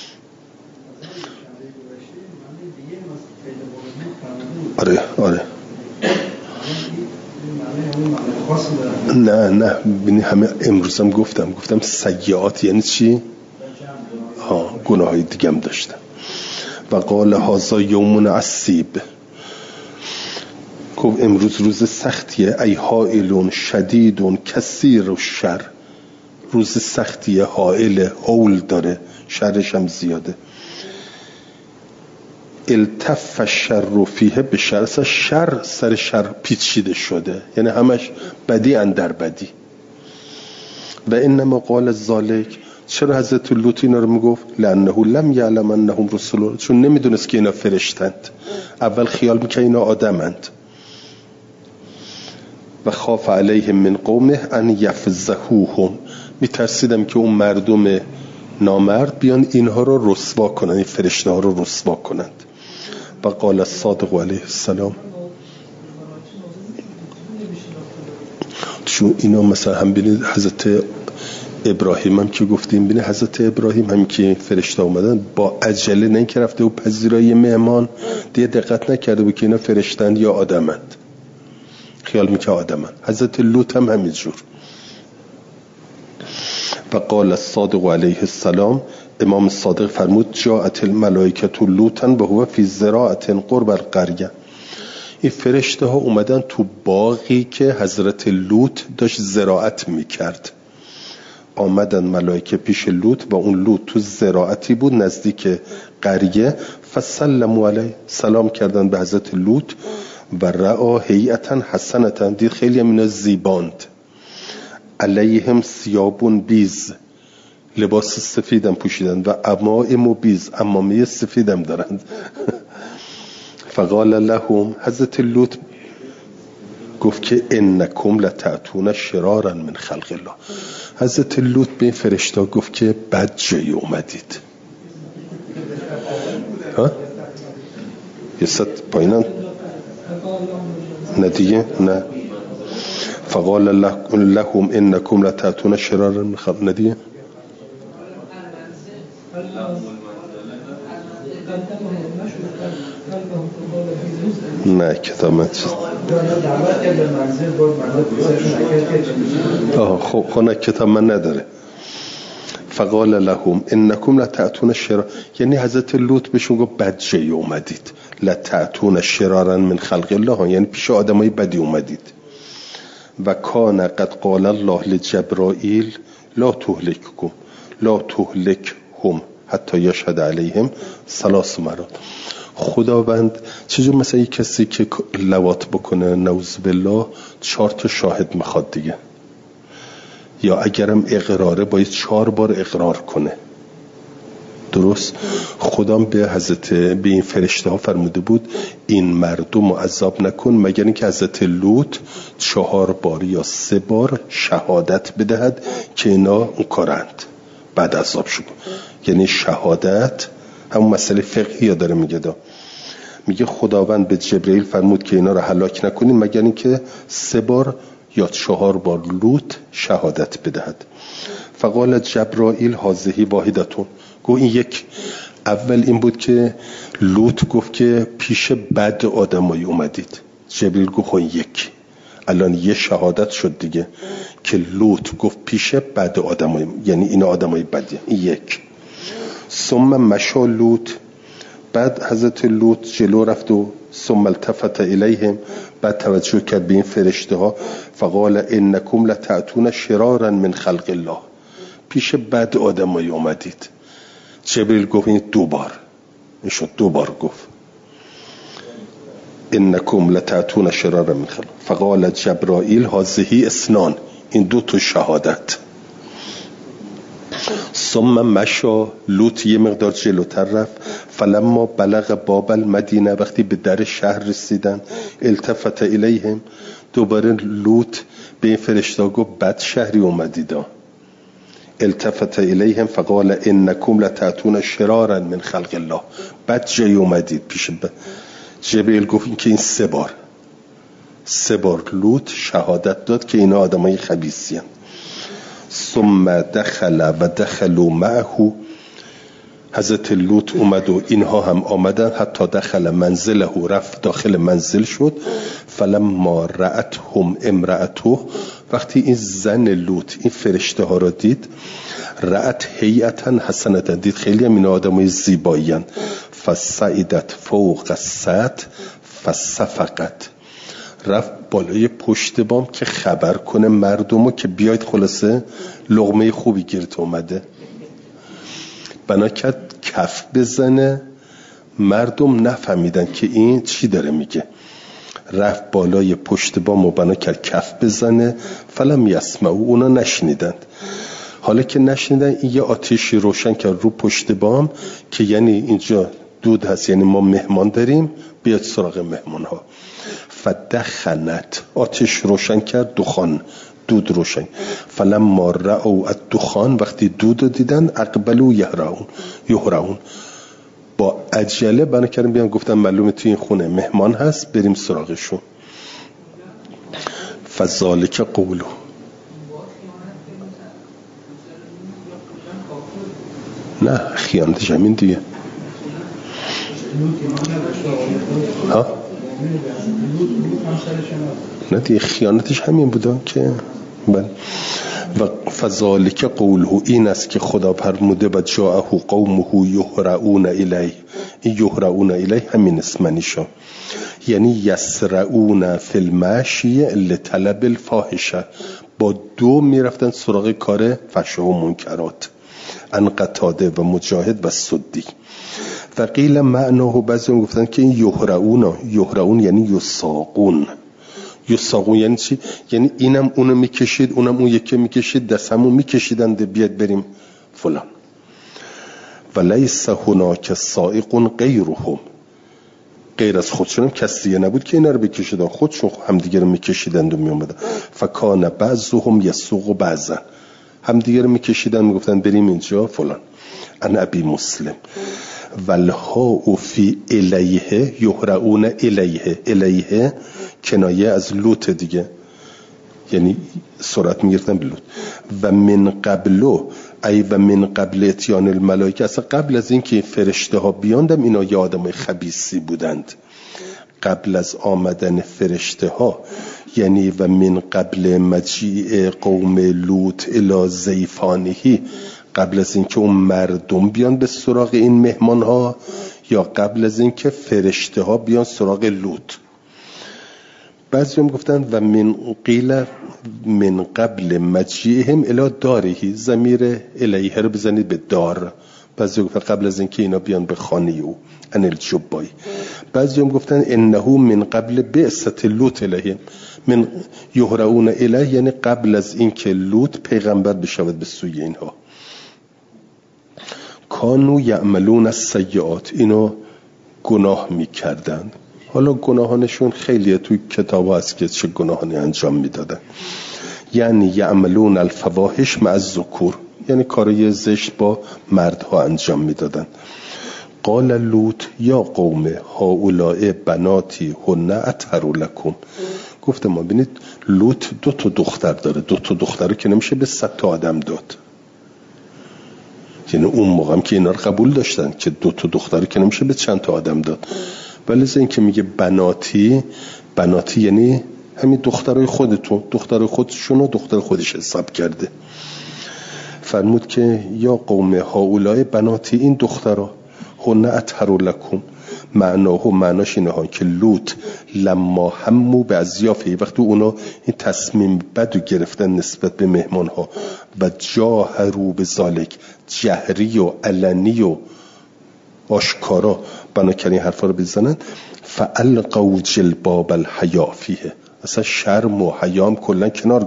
آره نه ببینی همه امروزم گفتم سیئات یعنی چی؟ گناه های دیگه هم داشتم. و قال هذا یوم عصیب، گفت امروز روز سختیه. ای حائلون شدیدون کثیر الشر، روز سختیه، حائل حول داره، شرش هم زیاده. التف الشر فیه به شر، شر سر شر پیچیده شده، یعنی همش بدی اندر بدی. و انما قال ذالک، چرا حضرت لوط اینا رو میگفت؟ لانه لم یعلم انهم رسول، چون نمیدونست که اینا فرشتند. اول خیال میکنه اینا آدمند. و خاف علیهم من قومه ان یفضحوهم، میترسیدم که اون مردم نامرد بیان اینها رو رسوا کنن، این فرشته ها رو رسوا کنند. و قال الصادق علیه السلام، چون اینا مثلا هم بینید حضرت ابراهیم هم که گفتیم، بینید حضرت ابراهیم هم که فرشته اومدن با عجله، نه اینکه رفته و پذیرایی مهمان دیگه دقت نکرده بود که اینا فرشتند یا آدمند، خیال میکنه آدمند. حضرت لوط هم همینجور. و قال الصادق علیه السلام، امام صادق فرمود جاءت الملائکه لوطا و هو فی زراعه قرب القریه، این فرشته ها اومدن تو باغی که حضرت لوط داشت زراعت میکرد. آمدن ملائکه پیش لوط و اون لوط تو زراعتی بود نزدیک قریه. فسلموا علیه، سلام کردن به حضرت لوط. و رأى هیئتا حسنتا، دید خیلی هم اینا زیباند. علیهم ثیابون بیز، لباس سفیدم پوشیدن. و امائم و بیز، امامه سفیدم دارند. فقال لهم، حضرت لوط گفت که انکم لتأتون شرارا من خلق الله، حضرت لوط به این فرشته گفت که بد جایی اومدید. یه ست پایینم نه دیگه نه. فقال لهم انکم لتأتون شرارا من خلق، نه دیگه نه کتاب من چیز خب نه کتاب من نداره. فقال لهم انکم لتأتون شرارا، یعنی حضرت لوط بهشون گفت بد جایی اومدید. لتأتون شرارا من خلق الله، یعنی پیش آدمای بدی اومدید. و کان قد قال الله لجبرائیل لا تهلکهم حتی یشهد علیهم 3 مرات. خداوند چجور مثلا یک کسی که لواط بکنه نعوذ بالله 4 شاهد میخواد دیگه، یا اگرم اقراره باید 4 بار اقرار کنه. درست؟ خدام به این فرشته ها فرموده بود این مردم رو عذاب نکن مگر اینکه حضرت لوط 4 بار یا 3 بار شهادت بدهد که اینا اون کارند، بعد عذاب شد. یعنی شهادت همون مسئله فقهی داره میگه خداوند به جبرئیل فرمود که اینا رو هلاک نکنین مگر اینکه 3 بار یا 4 بار لوط شهادت بدهد. فقال جبرائیل هذه واحدتون، گو این یک. اول این بود که لوط گفت که پیش بد آدمایی اومدید. جبریل گفت یک. الان یه شهادت شد دیگه که لوط گفت پیش بد آدمایی، یعنی این آدمای بدی. یک. ثم مشى لوط، بعد حضرت لوط جلو رفت و ثم التفت الیهم، بعد توجه کرد به این فرشته ها. فقال انکم لتأتون شرارا من خلق الله، پیش بد آدمایی اومدید. جبریل گفت این 2 بار، این شد 2 بار گفت انکم لتأتون شرارا من خلق. فقال جبرائیل هذه اثنان، این 2 تا شهادت. ثم مشى لوط یه مقدار جلوتر رفت. فلما بلغ باب المدینه، وقتی به در شهر رسیدن، التفت الیهم، دوباره لوط به این فرشته گفت بد شهری اومدید. التفت الیهم فقال انکم لتأتون شرارا من خلق الله، بد جای اومدید پیش بد. جبریل گفت این که این 3 بار لوط شهادت داد که اینا آدمای خبیثی هستند. ثم دخل و دخلوا معه، حضرت لوط اومد و اینها هم آمدن. حتی دخل منزله، رفت داخل منزل شد. فلما رأتهم امرأته، وقتی این زن لوط این فرشته ها را دید، رأت هیئتا حسنتا، دید خیلی هم این آدمای زیبایی هستند. فصعدت فوق السطح فصفقت، رفت بالای پشت بام که خبر کنه مردمو که بیاید خلاصه لقمه خوبی گیرت اومده. بنا کرد کف بزنه، مردم نفهمیدن که این چی داره میگه. رفت بالای پشت بام و بنا کرد کف بزنه. فلم یسمعوا، اونا نشنیدند. حالا که نشنیدن، این یه آتیشی روشن کرد رو پشت بام که یعنی اینجا دود هست، یعنی ما مهمان داریم، بیاد سراغ مهمان ها. فدخنت، آتش روشن کرد، دود روشن. فلما رأوا الدخان، وقتی دود رو دیدن، اقبلوا یهرعون، با عجله بنا کردن بیان، گفتن معلومه توی این خونه مهمان هست، بریم سراغشون. فذلک قولو، نه خیانتش همین دیگه. ها نه دیگه، خیانتش همین بوده که بله. و فذلک قوله، این است که خدا فرموده و جاءه قومه یهرعون الیه. این یهرعون الیه همین اسمنیشا، یعنی یسرعون فی المشی لطلب الفاحشه، با 2 میرفتن سراغ کار فحش و منکرات. ان قتاده و مجاهد و سدی. و قیل معناه، بعضی هم گفتن که این یهرعون یعنی یساقون یعنی چی؟ یعنی اینم اونو میکشید، اونم اون یکی میکشید، دستمون میکشیدن بیاد بریم فلان. و لیس هناک سائق غیرهم، غیر از خودشون کسی نبود که اینا رو بکشیدن، خودشون همدیگه رو میکشیدند و میومدن. فکان بعضهم یسوق بعضا، همدیگه رو میکشیدن میگفتن بریم اینجا فلان. ان ابی مسلم والها فی الیه یهرعون الیه کنایه از لوط دیگه، یعنی سرعت میگرفتن به لوط. و من قبلو، ای و من قبل اتیان الملائکه، اصلا قبل از این که فرشته ها بیاندم اینا یه آدمای خبیثی بودند. قبل از آمدن فرشته ها، یعنی و من قبل مجیء قوم لوط الی ضیفانه، قبل از اینکه اون مردم بیان به سراغ این مهمان ها، یا قبل از اینکه فرشته ها بیان سراغ لوط. بعضی هم گفتن و من قیل من قبل مجیئهم الی داره، ضمیر الیه رو بزنید به دار. بعضی هم گفتن قبل از اینکه اینا بیان به خانه او، ان الجبای. بعضی هم گفتن انه من قبل بعثت لوط الیهم، من یهرعون الیه یعنی قبل از اینکه لوط پیغمبر بشود به سوی اینها. کانو یعملون السیئات، اینو گناه میکردن. حالا گناهانشون خیلیه توی کتاب هست که چه گناهانی انجام میدادن. یعنی یعملون الفواحش مع الذکور، یعنی کارای زشت با مردها انجام میدادن. قال لوط یا قوم هؤلاء بناتی هن اطهر لکم، گفتم ما ببینید لوط 2 تا دختر داره، 2 تا دختر رو که نمیشه به 100 تا آدم داد. یعنی اون موقع هم که اینا رو قبول داشتن که 2 تا دختر رو که نمیشه به چند تا آدم داد. ولی این که میگه بناتی یعنی همین دخترای خودتون، دخترای خودشون و دختر خودش حساب کرده. فرمود که یا قوم هؤلاء بناتی، این دخترها هن اطهر لکم، معناش اینه ها که لوط لما همو به ازیافه، وقتی اونا این تصمیم بدو گرفتن نسبت به مهمان ها و جاهرو به ذالک، جهری و علنی و آشکارا بنا کردن حرفا رو بزنن، فالقوا جلباب الحیا فیه، اصلا شرم و حیام کلا کنار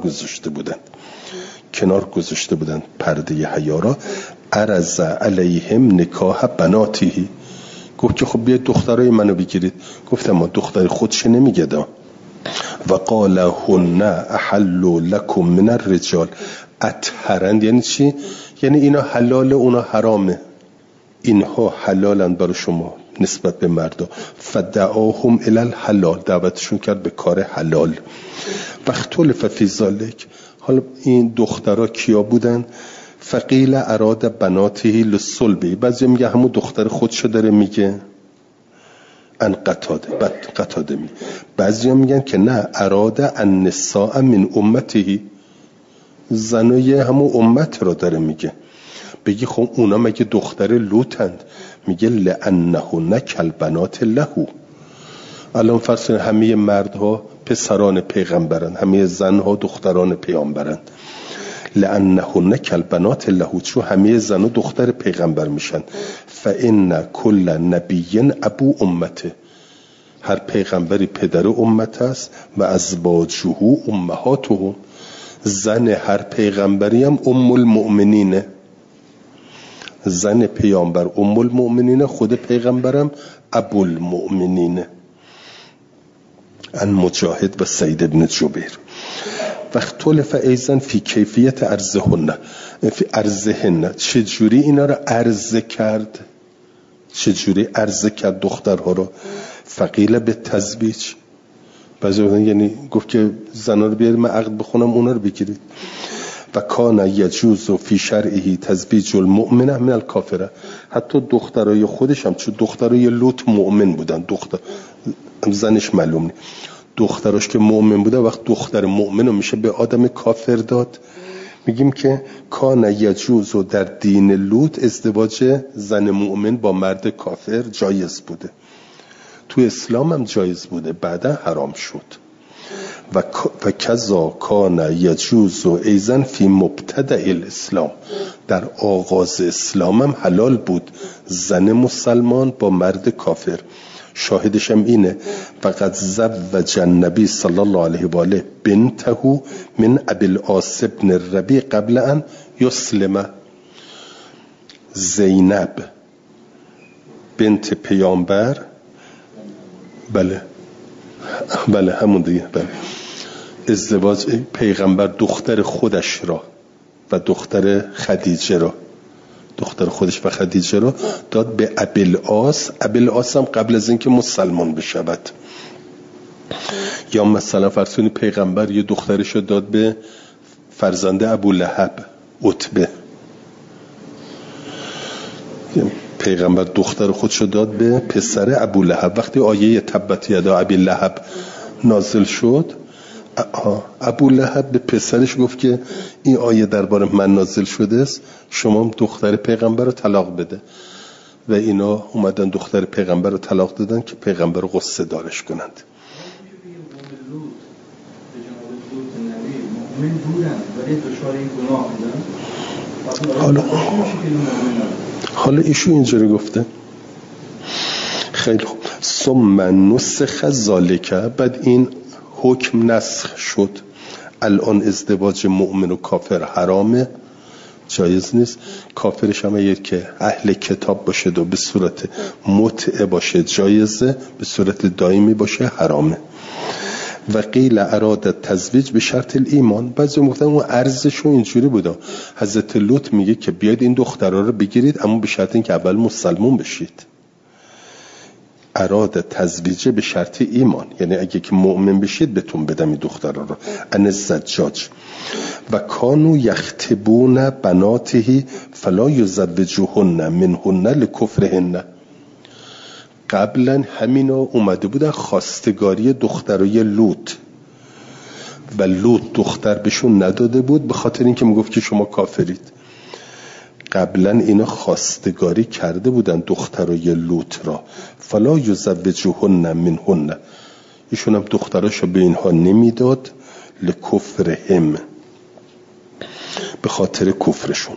گذاشته بودن پرده حیا را. عرض علیهم نکاح بناتیه، گفت که خب بیاید دخترای منو بگیرید. گفتم ما دختر خودش نمیگه دا. و قال هن احل لکم من الرجال، اطهرند یعنی چی؟ یعنی اینا حلال اونا حرامه، اینها حلالن برای شما نسبت به مردا. فدعاهم الی الحلال، دعوتشون کرد به کار حلال. واختلف فی ذلک، حالا این دخترها کیا بودن؟ فقیل اراد بناته للصلب، بعضی میگه همون دختر خودشو داره میگه، ان قتاده می. بعضی میگن که نه، اراد النساء من امته، زنای همون امت رو داره میگه. بگی خب اونا مگه دختر لوطند؟ میگه لانهن کالبنات له. الان فرض همه مردها پسران پیغمبرن، همه زنها دختران پیامبرن. لانهن کالبنات له، چون همه زن و دختر پیغمبر میشن. فان کل نبی ابو امته، هر پیغمبری پدر امت است. و ازواجه امهاتهم، زن هر پیغمبری هم ام المؤمنینه، زن پیامبر ام المؤمنینه، خود پیغمبرم ابو المؤمنینه. ان مجاهد و سید ابن جبیر. واختلف ایضا فی کیفیت عرضهن، چجوری اینا رو عرضه کرد، دخترها رو. فقیل به تزویج، بعضی یعنی گفت که زنا رو بیارید من عقد بخونم اونا رو بگیرید. و کان یجوز فی شرعه تزویج المؤمنه من الکافره، حتی دخترای خودش هم، چون دخترای لوط مؤمن بودن، دختر زنش معلوم نیست، دختراش که مؤمن بوده، وقت دختر مؤمن رو میشه به آدم کافر داد. میگیم که کان یجوز و در دین لوط ازدواج زن مؤمن با مرد کافر جایز بوده، تو اسلام هم جایز بوده، بعدا حرام شد. و کذا کان یجوز و ایزن فی مبتدع الاسلام، در آغاز اسلام هم حلال بود زن مسلمان با مرد کافر. شاهدش هم اینه، فقط زوج النبی صلی الله علیه و آله بنته من ابی العاص بن الربیع قبل ان یسلم. زینب بنت پیامبر، بله همون دیگه، بله، ازدواج پیغمبر دختر خودش را و دختر خدیجه را، دختر خودش و خدیجه را داد به ابوالعاص. ابوالعاص هم قبل از اینکه مسلمان بشود. یا مثلا فرض کنید پیغمبر یه دخترش رو داد به فرزنده ابولهب، عتبه. پیغمبر دختر خودش رو داد به پسر ابولهب. وقتی آیه تبت یدا ابی لهب نازل شد، ابولهب به پسرش گفت که این آیه درباره من نازل شده است، شما دختر پیغمبر رو طلاق بده. و اینا اومدن دختر پیغمبر رو طلاق دادن که پیغمبر رو غصه دارش کنند. حالا ایشو اینجوری گفته. خیلی خوب. ثم نسخ ذالک، بعد این حکم نسخ شد. الان ازدواج مؤمن و کافر حرامه، جایز نیست. کافرش هم اگر که اهل کتاب باشه و به صورت متعه باشه جایزه، به صورت دائمی باشه حرامه. و قیل اراد تزویج به شرط الایمان، بعضی گفتن اون ارزشو اینجوری بوده. حضرت لوط میگه که بیاید این دخترها رو بگیرید، اما به شرط اینکه اول مسلمون بشید. اراد تزویجه به شرط ایمان، یعنی اگه که مؤمن بشید بهتون بدم این دختر رو. ان الزجاج و کانو یختبون بناته فلا یزوجهن منهن لکفرهن. قبلا همینا اومده بودن خواستگاری دخترای لوط و لوط دختر بهشون نداده بود به خاطر اینکه میگفت که شما کافرید. قبلا اینا خواستگاری کرده بودن دخترای لوط را، فلا یزوجهن منهن، ایشون هم دختراشو به اینها نمیداد لکفرهم، به خاطر کفرشون.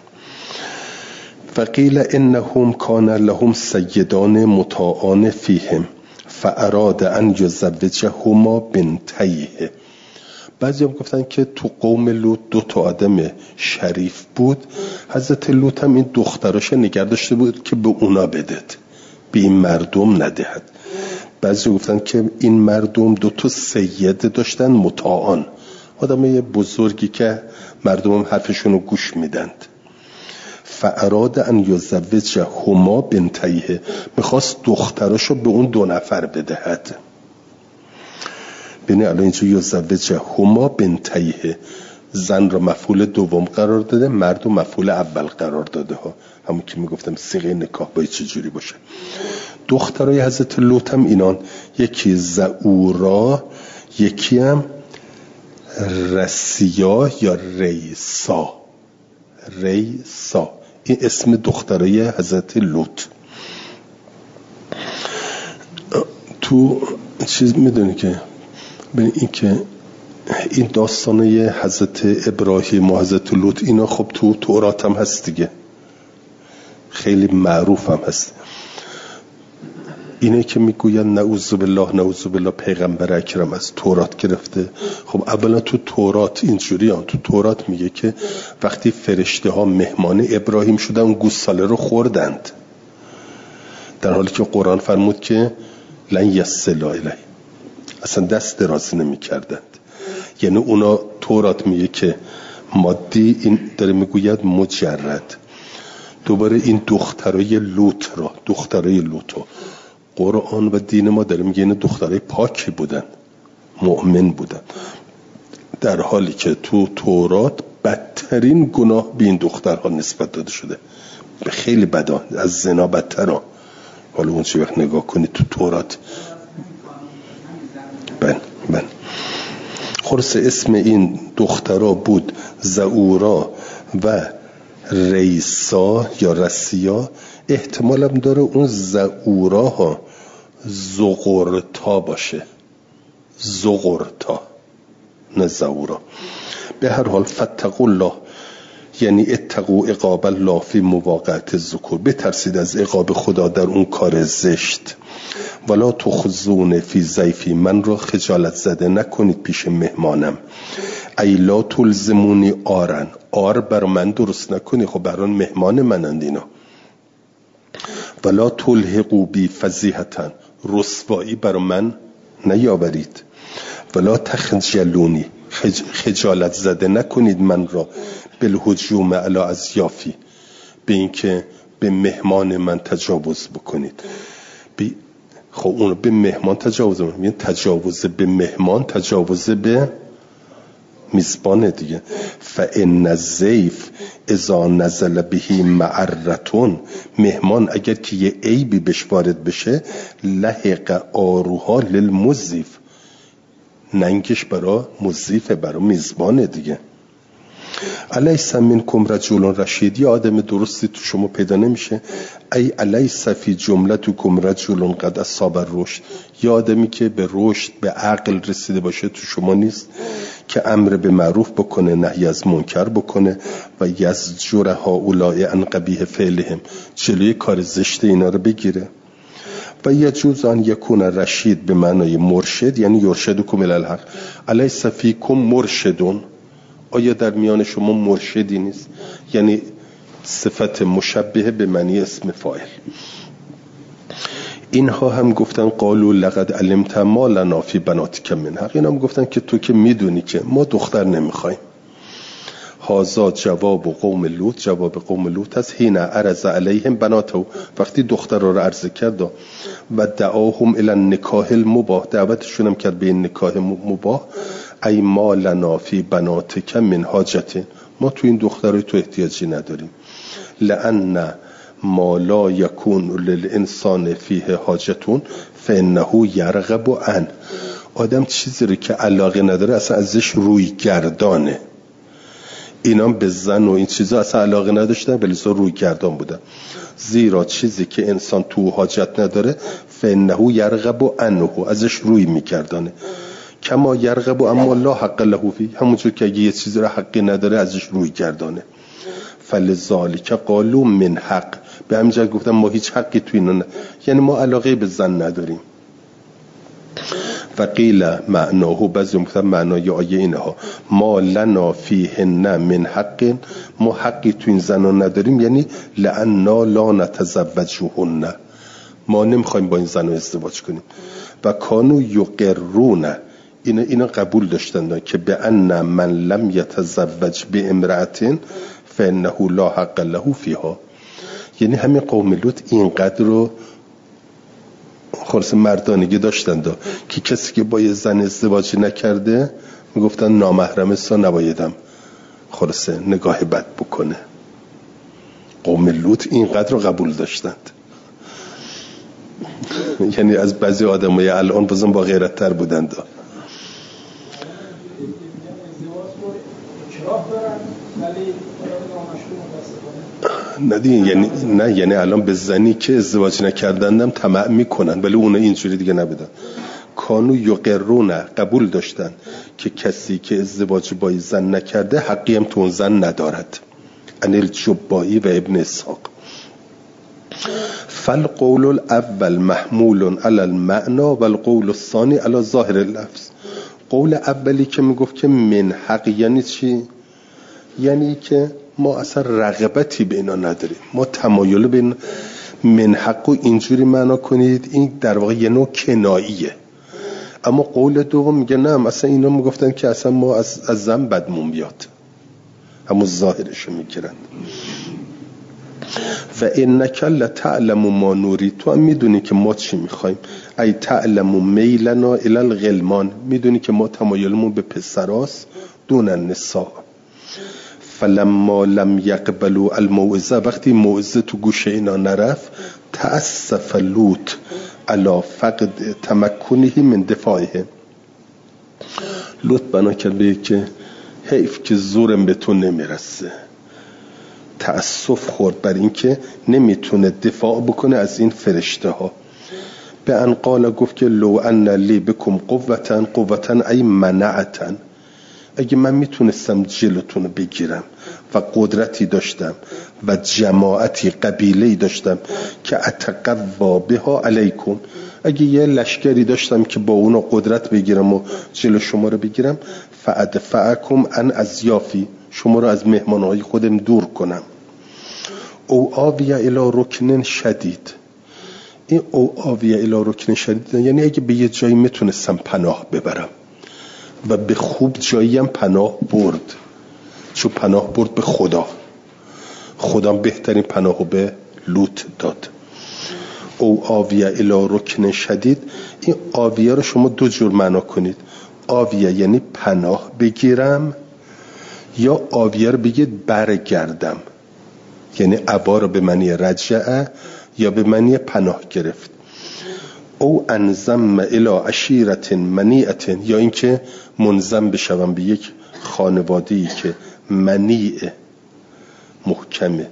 فقیل انهم کان لهم سیدان مطاعان فیهم فاراد ان یزوجهما بنتیه. بعضی هم گفتن که تو قوم لوط 2 آدم شریف بود، حضرت لوط هم این دختراش نگرداشته بود که به اونا بدهد، به این مردم ندهد. بعضی گفتن که این مردم 2 سید داشتن مطاعان، آدمای بزرگی که مردم هم حرفشون رو گوش میدند. فاراد ان یزوجهما بنتیه، میخواست دختراشو به اون 2 نفر بدهد. ببینید الان اینجا یزوجهما بنتیه، زن را مفعول دوم قرار داده، مرد رو مفعول اول قرار داده ها، همون که میگفتم صیغه نکاح باید چجوری باشه. دخترای حضرت لوط هم اینان، یکی زعورا، یکی هم رسیا یا ریسا. ریسا این اسم دخترای حضرت لوط. تو چیز میدونی که این که این داستانه حضرت ابراهیم و حضرت لوط اینا خب تو تورات هم هست دیگه، خیلی معروف هم هست. اینه که میگوین نعوذ بالله پیغمبر اکرم از تورات گرفته. خب اولا تو تورات اینجوری تو تورات میگه که وقتی فرشته ها مهمان ابراهیم شدن اون گوساله رو خوردند، در حالی که قرآن فرمود که لن یصلا الیه، اصلا دست دراز نمی کردند. یعنی اونا تورات میگه که مادی، این داره میگوید مجرد. دوباره این دخترای لوط رو قرآن و دین ما داره میگه این دخترای پاکی بودن، مؤمن بودن، در حالی که تو تورات بدترین گناه به این دخترها نسبت داده شده، خیلی بدا، از زنا بدتر ها. حالا اون چی وقت نگاه کنید تو تورات. بله خلاص اسم این دخترها بود زعورا و ریسا یا رسیا. احتمالم داره اون زعورا ها زغرتا باشه، زغرتا نه زعورا. به هر حال فتقوا الله یعنی اتقوا عقاب الله فی مواقعت الذکور، بترسید از عقاب خدا در اون کار زشت. ولا تخزون فی ضیفی، من را خجالت زده نکنید پیش مهمانم. ای لا تلزمونی آرن، آر بر من درست نکنی، خب بران مهمان منند اینا. ولا تلحقوا بی فضیحتن، رسوایی بر من نیاورید. ولا تخجلونی، خجالت زده نکنید من را بالهجوم علی اضیافی، به این که به مهمان من تجاوز بکنید. خب اون به مهمان تجاوز میکنه، یعنی تجاوز به مهمان تجاوز به میزبان دیگه. فان الضیف اذا نزل به معرتون، مهمان اگر که یه عیبی بهش وارد بشه، لحق آروها للمضیف، ننگش برا مضیف، برا میزبان دیگه. الیس منکم رجل رشید، یا آدم درستی تو شما پیدا نمیشه؟ ای الیس فی جملتکم رجل قد اصاب الرشد، یا آدمی که به رشد به عقل رسیده باشه تو شما نیست که امر به معروف بکنه، نهی از منکر بکنه و یزجر هؤلاء عن قبیح فعلهم، جلوی کار زشت اینا رو بگیره. و یجوز ان یکون رشید به معنای مرشد، یعنی یرشدکم الی الحق. الیس فیکم مرشدون، آیا در میان شما مرشدی نیست؟ یعنی صفت مشبهه به معنی اسم فاعل. اینها هم گفتن قالوا لقد علمت ما لنا فی بناتک من حق، اینا هم گفتن که تو که میدونی که ما دختر نمیخوایم. هازا جواب قوم لوط، جواب قوم لوط از حین عرض علیهم بناته، وقتی دختر رو عرض کرد و دعاهم الی النکاح المباح، دعوتشون هم کرد به این نکاح مباح. ای ما لنا فی بناتک من حاجت، ما تو این دخترای تو احتیاجی نداریم. لأن ما لا یکون للانسان فیه حاجتون فانه یرغب عن، آدم چیزی رو که علاقه نداره اصلا ازش روی گردانه. اینا به زن و این چیزا اصلا علاقه نداشتن ولی روی گردان بودن، زیرا چیزی که انسان تو حاجت نداره فانه یرغب عنه، ازش روی میگردانه. کما یرغب اما لا حق له فی، همونجور که اگه یه چیزی رو حقی نداره ازش روی گردانه. فلذالک قالوا من حق، به همین جهت گفتم ما هیچ حقی تو اینا یعنی ما علاقه به زن نداریم. و قیل معناه، بعضی گفتن معنای آیه اینها ما لنا فیهن من حق، ما حقی تو این زنا نداریم، یعنی لعنا لا نتزوجهن، ما نمیخوایم با این زنا ازدواج کنیم. و کانوا یقرون، اینا قبول داشتن که به ان من لم یتزوج بامرأة فانه لا حق له فیها، یعنی همین قوم لوط اینقدر رو خلاص مردانگی داشتن که کسی که با یه زن ازدواج نکرده میگفتن نامحرم است، نبایدم خلاص نگاه بد بکنه. قوم لوط اینقدر رو قبول داشتند، یعنی از بعضی آدمای الان بازم با غیرت تر بودند. یعنی الان به زنی که ازدواج نکردندم طمع میکنن، ولی اون اینجوری دیگه نبودن. کانوا یقرون، قبول داشتن که کسی که ازدواج با زن نکرده حقی هم تو اون زن ندارد. عن الجبایی و ابن اسحاق. فالقول الاول محمول علی المعنى و القول الثانی علی ظاهر اللفظ. قول اولی که میگفت که من حق یعنی چی؟ یعنی که ما اصلا رغبتی به اینا نداریم، ما تمایل به این من حق و اینجوری معنا کنید، این در واقع یه نوع کناییه. اما قول دوم میگه نه، اصلا اینا میگفتن که اصلا ما از زن بدمون بیاد، همون ظاهرشو میگیرن. و انک لتعلم ما نوری، تو هم میدونی که ما چی میخوایم. ای تعلم میلنا الی الغلمان، میدونی که ما تمایلمون به پسراست دون النساء. فلما لم یقبلوا الموعظه، وقتی موعظه تو گوش اینا نرفت، تأسف لوط علی فقد تمکنه من دفاعه، لوط بنا کرده که حیف که زورم به تو نمیرسه، تأسف خورد بر این که نمیتونه دفاع بکنه از این فرشته ها. به ان قال، گفت که لو ان لی بکم قوتن ای منعتن، اگه من میتونستم جلوتون بگیرم و قدرتی داشتم و جماعتی قبیله‌ای داشتم که اتقوا بها علیکم، اگه یه لشکری داشتم که با اونو قدرت بگیرم و جلو شما رو بگیرم، فادفعکم عن اضیافی، شما رو از مهمانهای خودم دور کنم. او آویه الی رکن شدید، این او آویه الی رکن شدید یعنی اگه به یه جایی میتونستم پناه ببرم و به خوب جاییم پناه برد، چون پناه برد به خدا بهترین پناهو به لوط داد. او آویه الی رکن شدید، این آویه رو شما دو جور معنا کنید. آویه یعنی پناه بگیرم، یا آویه رو بگید برگردم، یعنی عبا رو به معنی رجعه یا به معنی پناه گرفت. او انضم الی عشیرة منیعة، یا اینکه منضم بشوم به یک خانواده‌ای که منیع محکمه.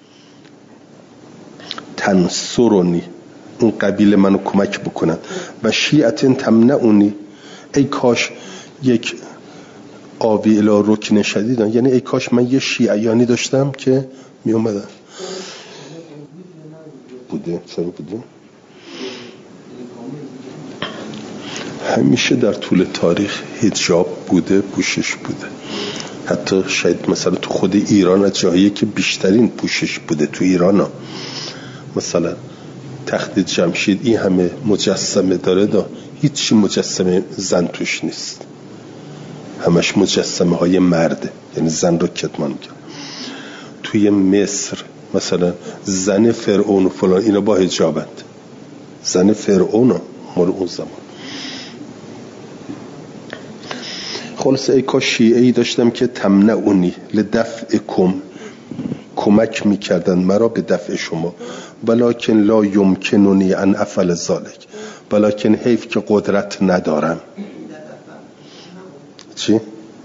تنصرنی، اون قبیله منو کمک بکنن. و شیعة تمنعنی، ای کاش یک آوی الی رکن شدیدن، یعنی ای کاش من یه شیعیانی داشتم که می اومدن. بوده چرا بوده؟ همیشه در طول تاریخ حجاب بوده، پوشش بوده. حتی شاید مثلا تو خود ایران جایی که بیشترین پوشش بوده تو ایران ها. مثلا تخت جمشید این همه مجسمه داره، هیچی مجسمه زن توش نیست، همش مجسمه های مرده، یعنی زن رو کتمان میکرد. توی مصر مثلا زن فرعون و فلان اینا با حجابند، زن فرعون مال اون زمان. خلاص ای کاش شیعه ای داشتم که تمنعونی لدفع کمک میکردن مرا به دفع شما، ولکن لا یمکنونی ان افعل ذلک، ولکن حیف که قدرت ندارم. چی؟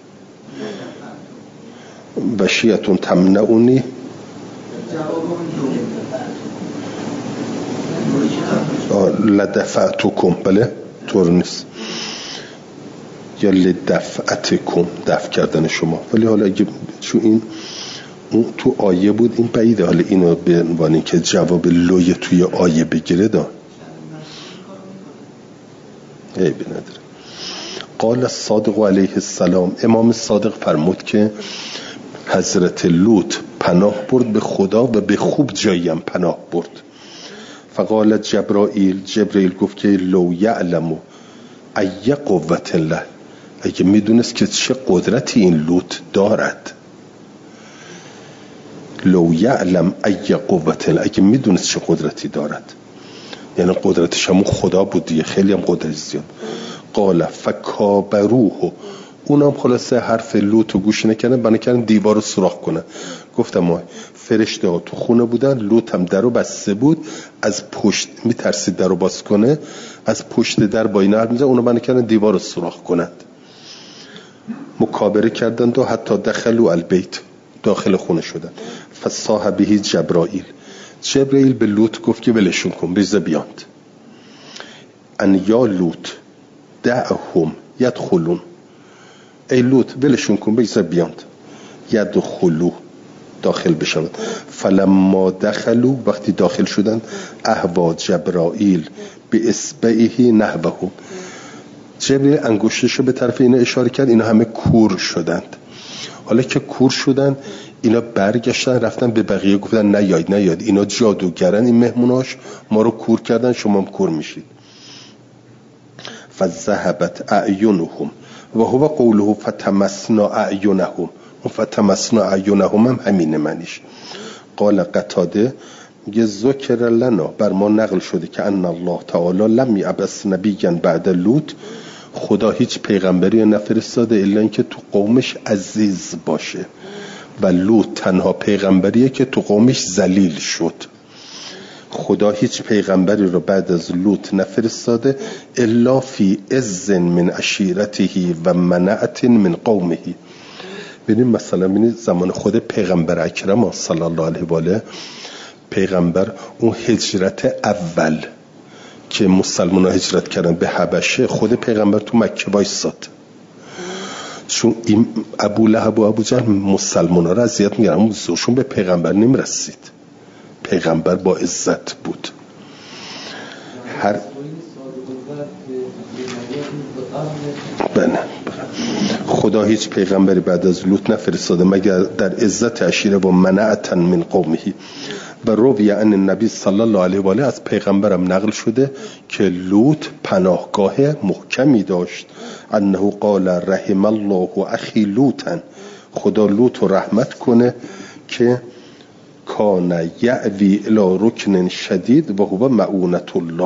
و شیعتون تمنعونی لدفعتکم، بله طور نیست، یا لدفعتکم دفع کردن شما. ولی حالا اگه چون این تو آیه بود این بعیده، حالا اینو به عنوان که جواب لوی توی آیه بگیره دا عیبی نداره. قال الصادق علیه السلام، امام صادق فرمود که حضرت لوط پناه برد به خدا و به خوب جاییم پناه برد. فقال جبرائیل گفت که لو یعلم ای قوت الله، اگه میدونست که چه قدرتی این لوط دارد، لو یعلم ای قوت الله، اگه میدونست چه قدرتی دارد، یعنی قدرتش همون خدا بود دیگه، خیلی هم قدرت زیاد. قال فکابروه، اونم خلاصه حرف لوط رو گوش نکردن، بنا کردن دیوار رو سوراخ کنن. گفتم ما فرشته ها تو خونه بودن، لوط هم در رو بسته بود، از پشت میترسید در رو باز کنه، از پشت در با این حرف میزن، اونو بنا کردن دیوار رو سوراخ کنند. مکابره کردند و حتی دخلوا البیت، داخل خونه شدن. فصاحبه جبرائیل به لوط گفت که ولشون کن، ریزه بیاند. ان یا لوط دعهم یدخلون، ای لوط ولشون کن ریزه بیاند، یدخلو داخل بشن. فلما دخلوا، وقتی داخل شدن، اهوا جبرائیل به اصبعه نحوهم، جبرائیل انگشتشو به طرف اینا اشاره کرد، اینا همه کور شدند. حالا که کور شدن اینا برگشتن رفتن به بقیه گفتن نیاید اینا جادوگرن، این مهموناش ما رو کور کردن، شما هم کور میشید. فذهبت اعینهم و هو قوله فتمسنا اعینهم، و فتمسنا اعینهم هم همینه معنیش. قال قتاده میگه ذکر لنا، بر ما نقل شده که ان الله تعالی لم یبعث نبیا بعد لوط، خدا هیچ پیغمبری نفرستاده الا اینکه تو قومش عزیز باشه، و لوط تنها پیغمبریه که تو قومش ذلیل شد. خدا هیچ پیغمبری رو بعد از لوط نفرستاده الا فی عز من عشیرته و منعت من قومه. ببین مثلا ببینید زمان خود پیغمبر اکرم صلی الله علیه و آله، پیغمبر اون هجرت اول که مسلمان ها هجرت کردن به حبشه، خود پیغمبر تو مکه وایساد، چون این ابو لهب و ابو جهل مسلمان ها را اذیت می‌کردن، اما زورشون به پیغمبر نمی‌رسید، پیغمبر با عزت بود. هر خدا هیچ پیغمبری بعد از لوط نفرستاده مگر در عزت عشیره و منعتا من قومه. و روی عن النبی صلی الله علیه و آله، از پیغمبرم نقل شده که لوط پناهگاه محکمی داشت. انه قال رحم الله اخی لوطا، خدا لوط رو رحمت کنه که کان یعوی الی رکن شدید و هو معونت الله،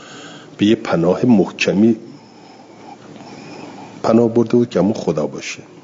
به یه پناه محکمی پناه برده بود که همون خدا باشه.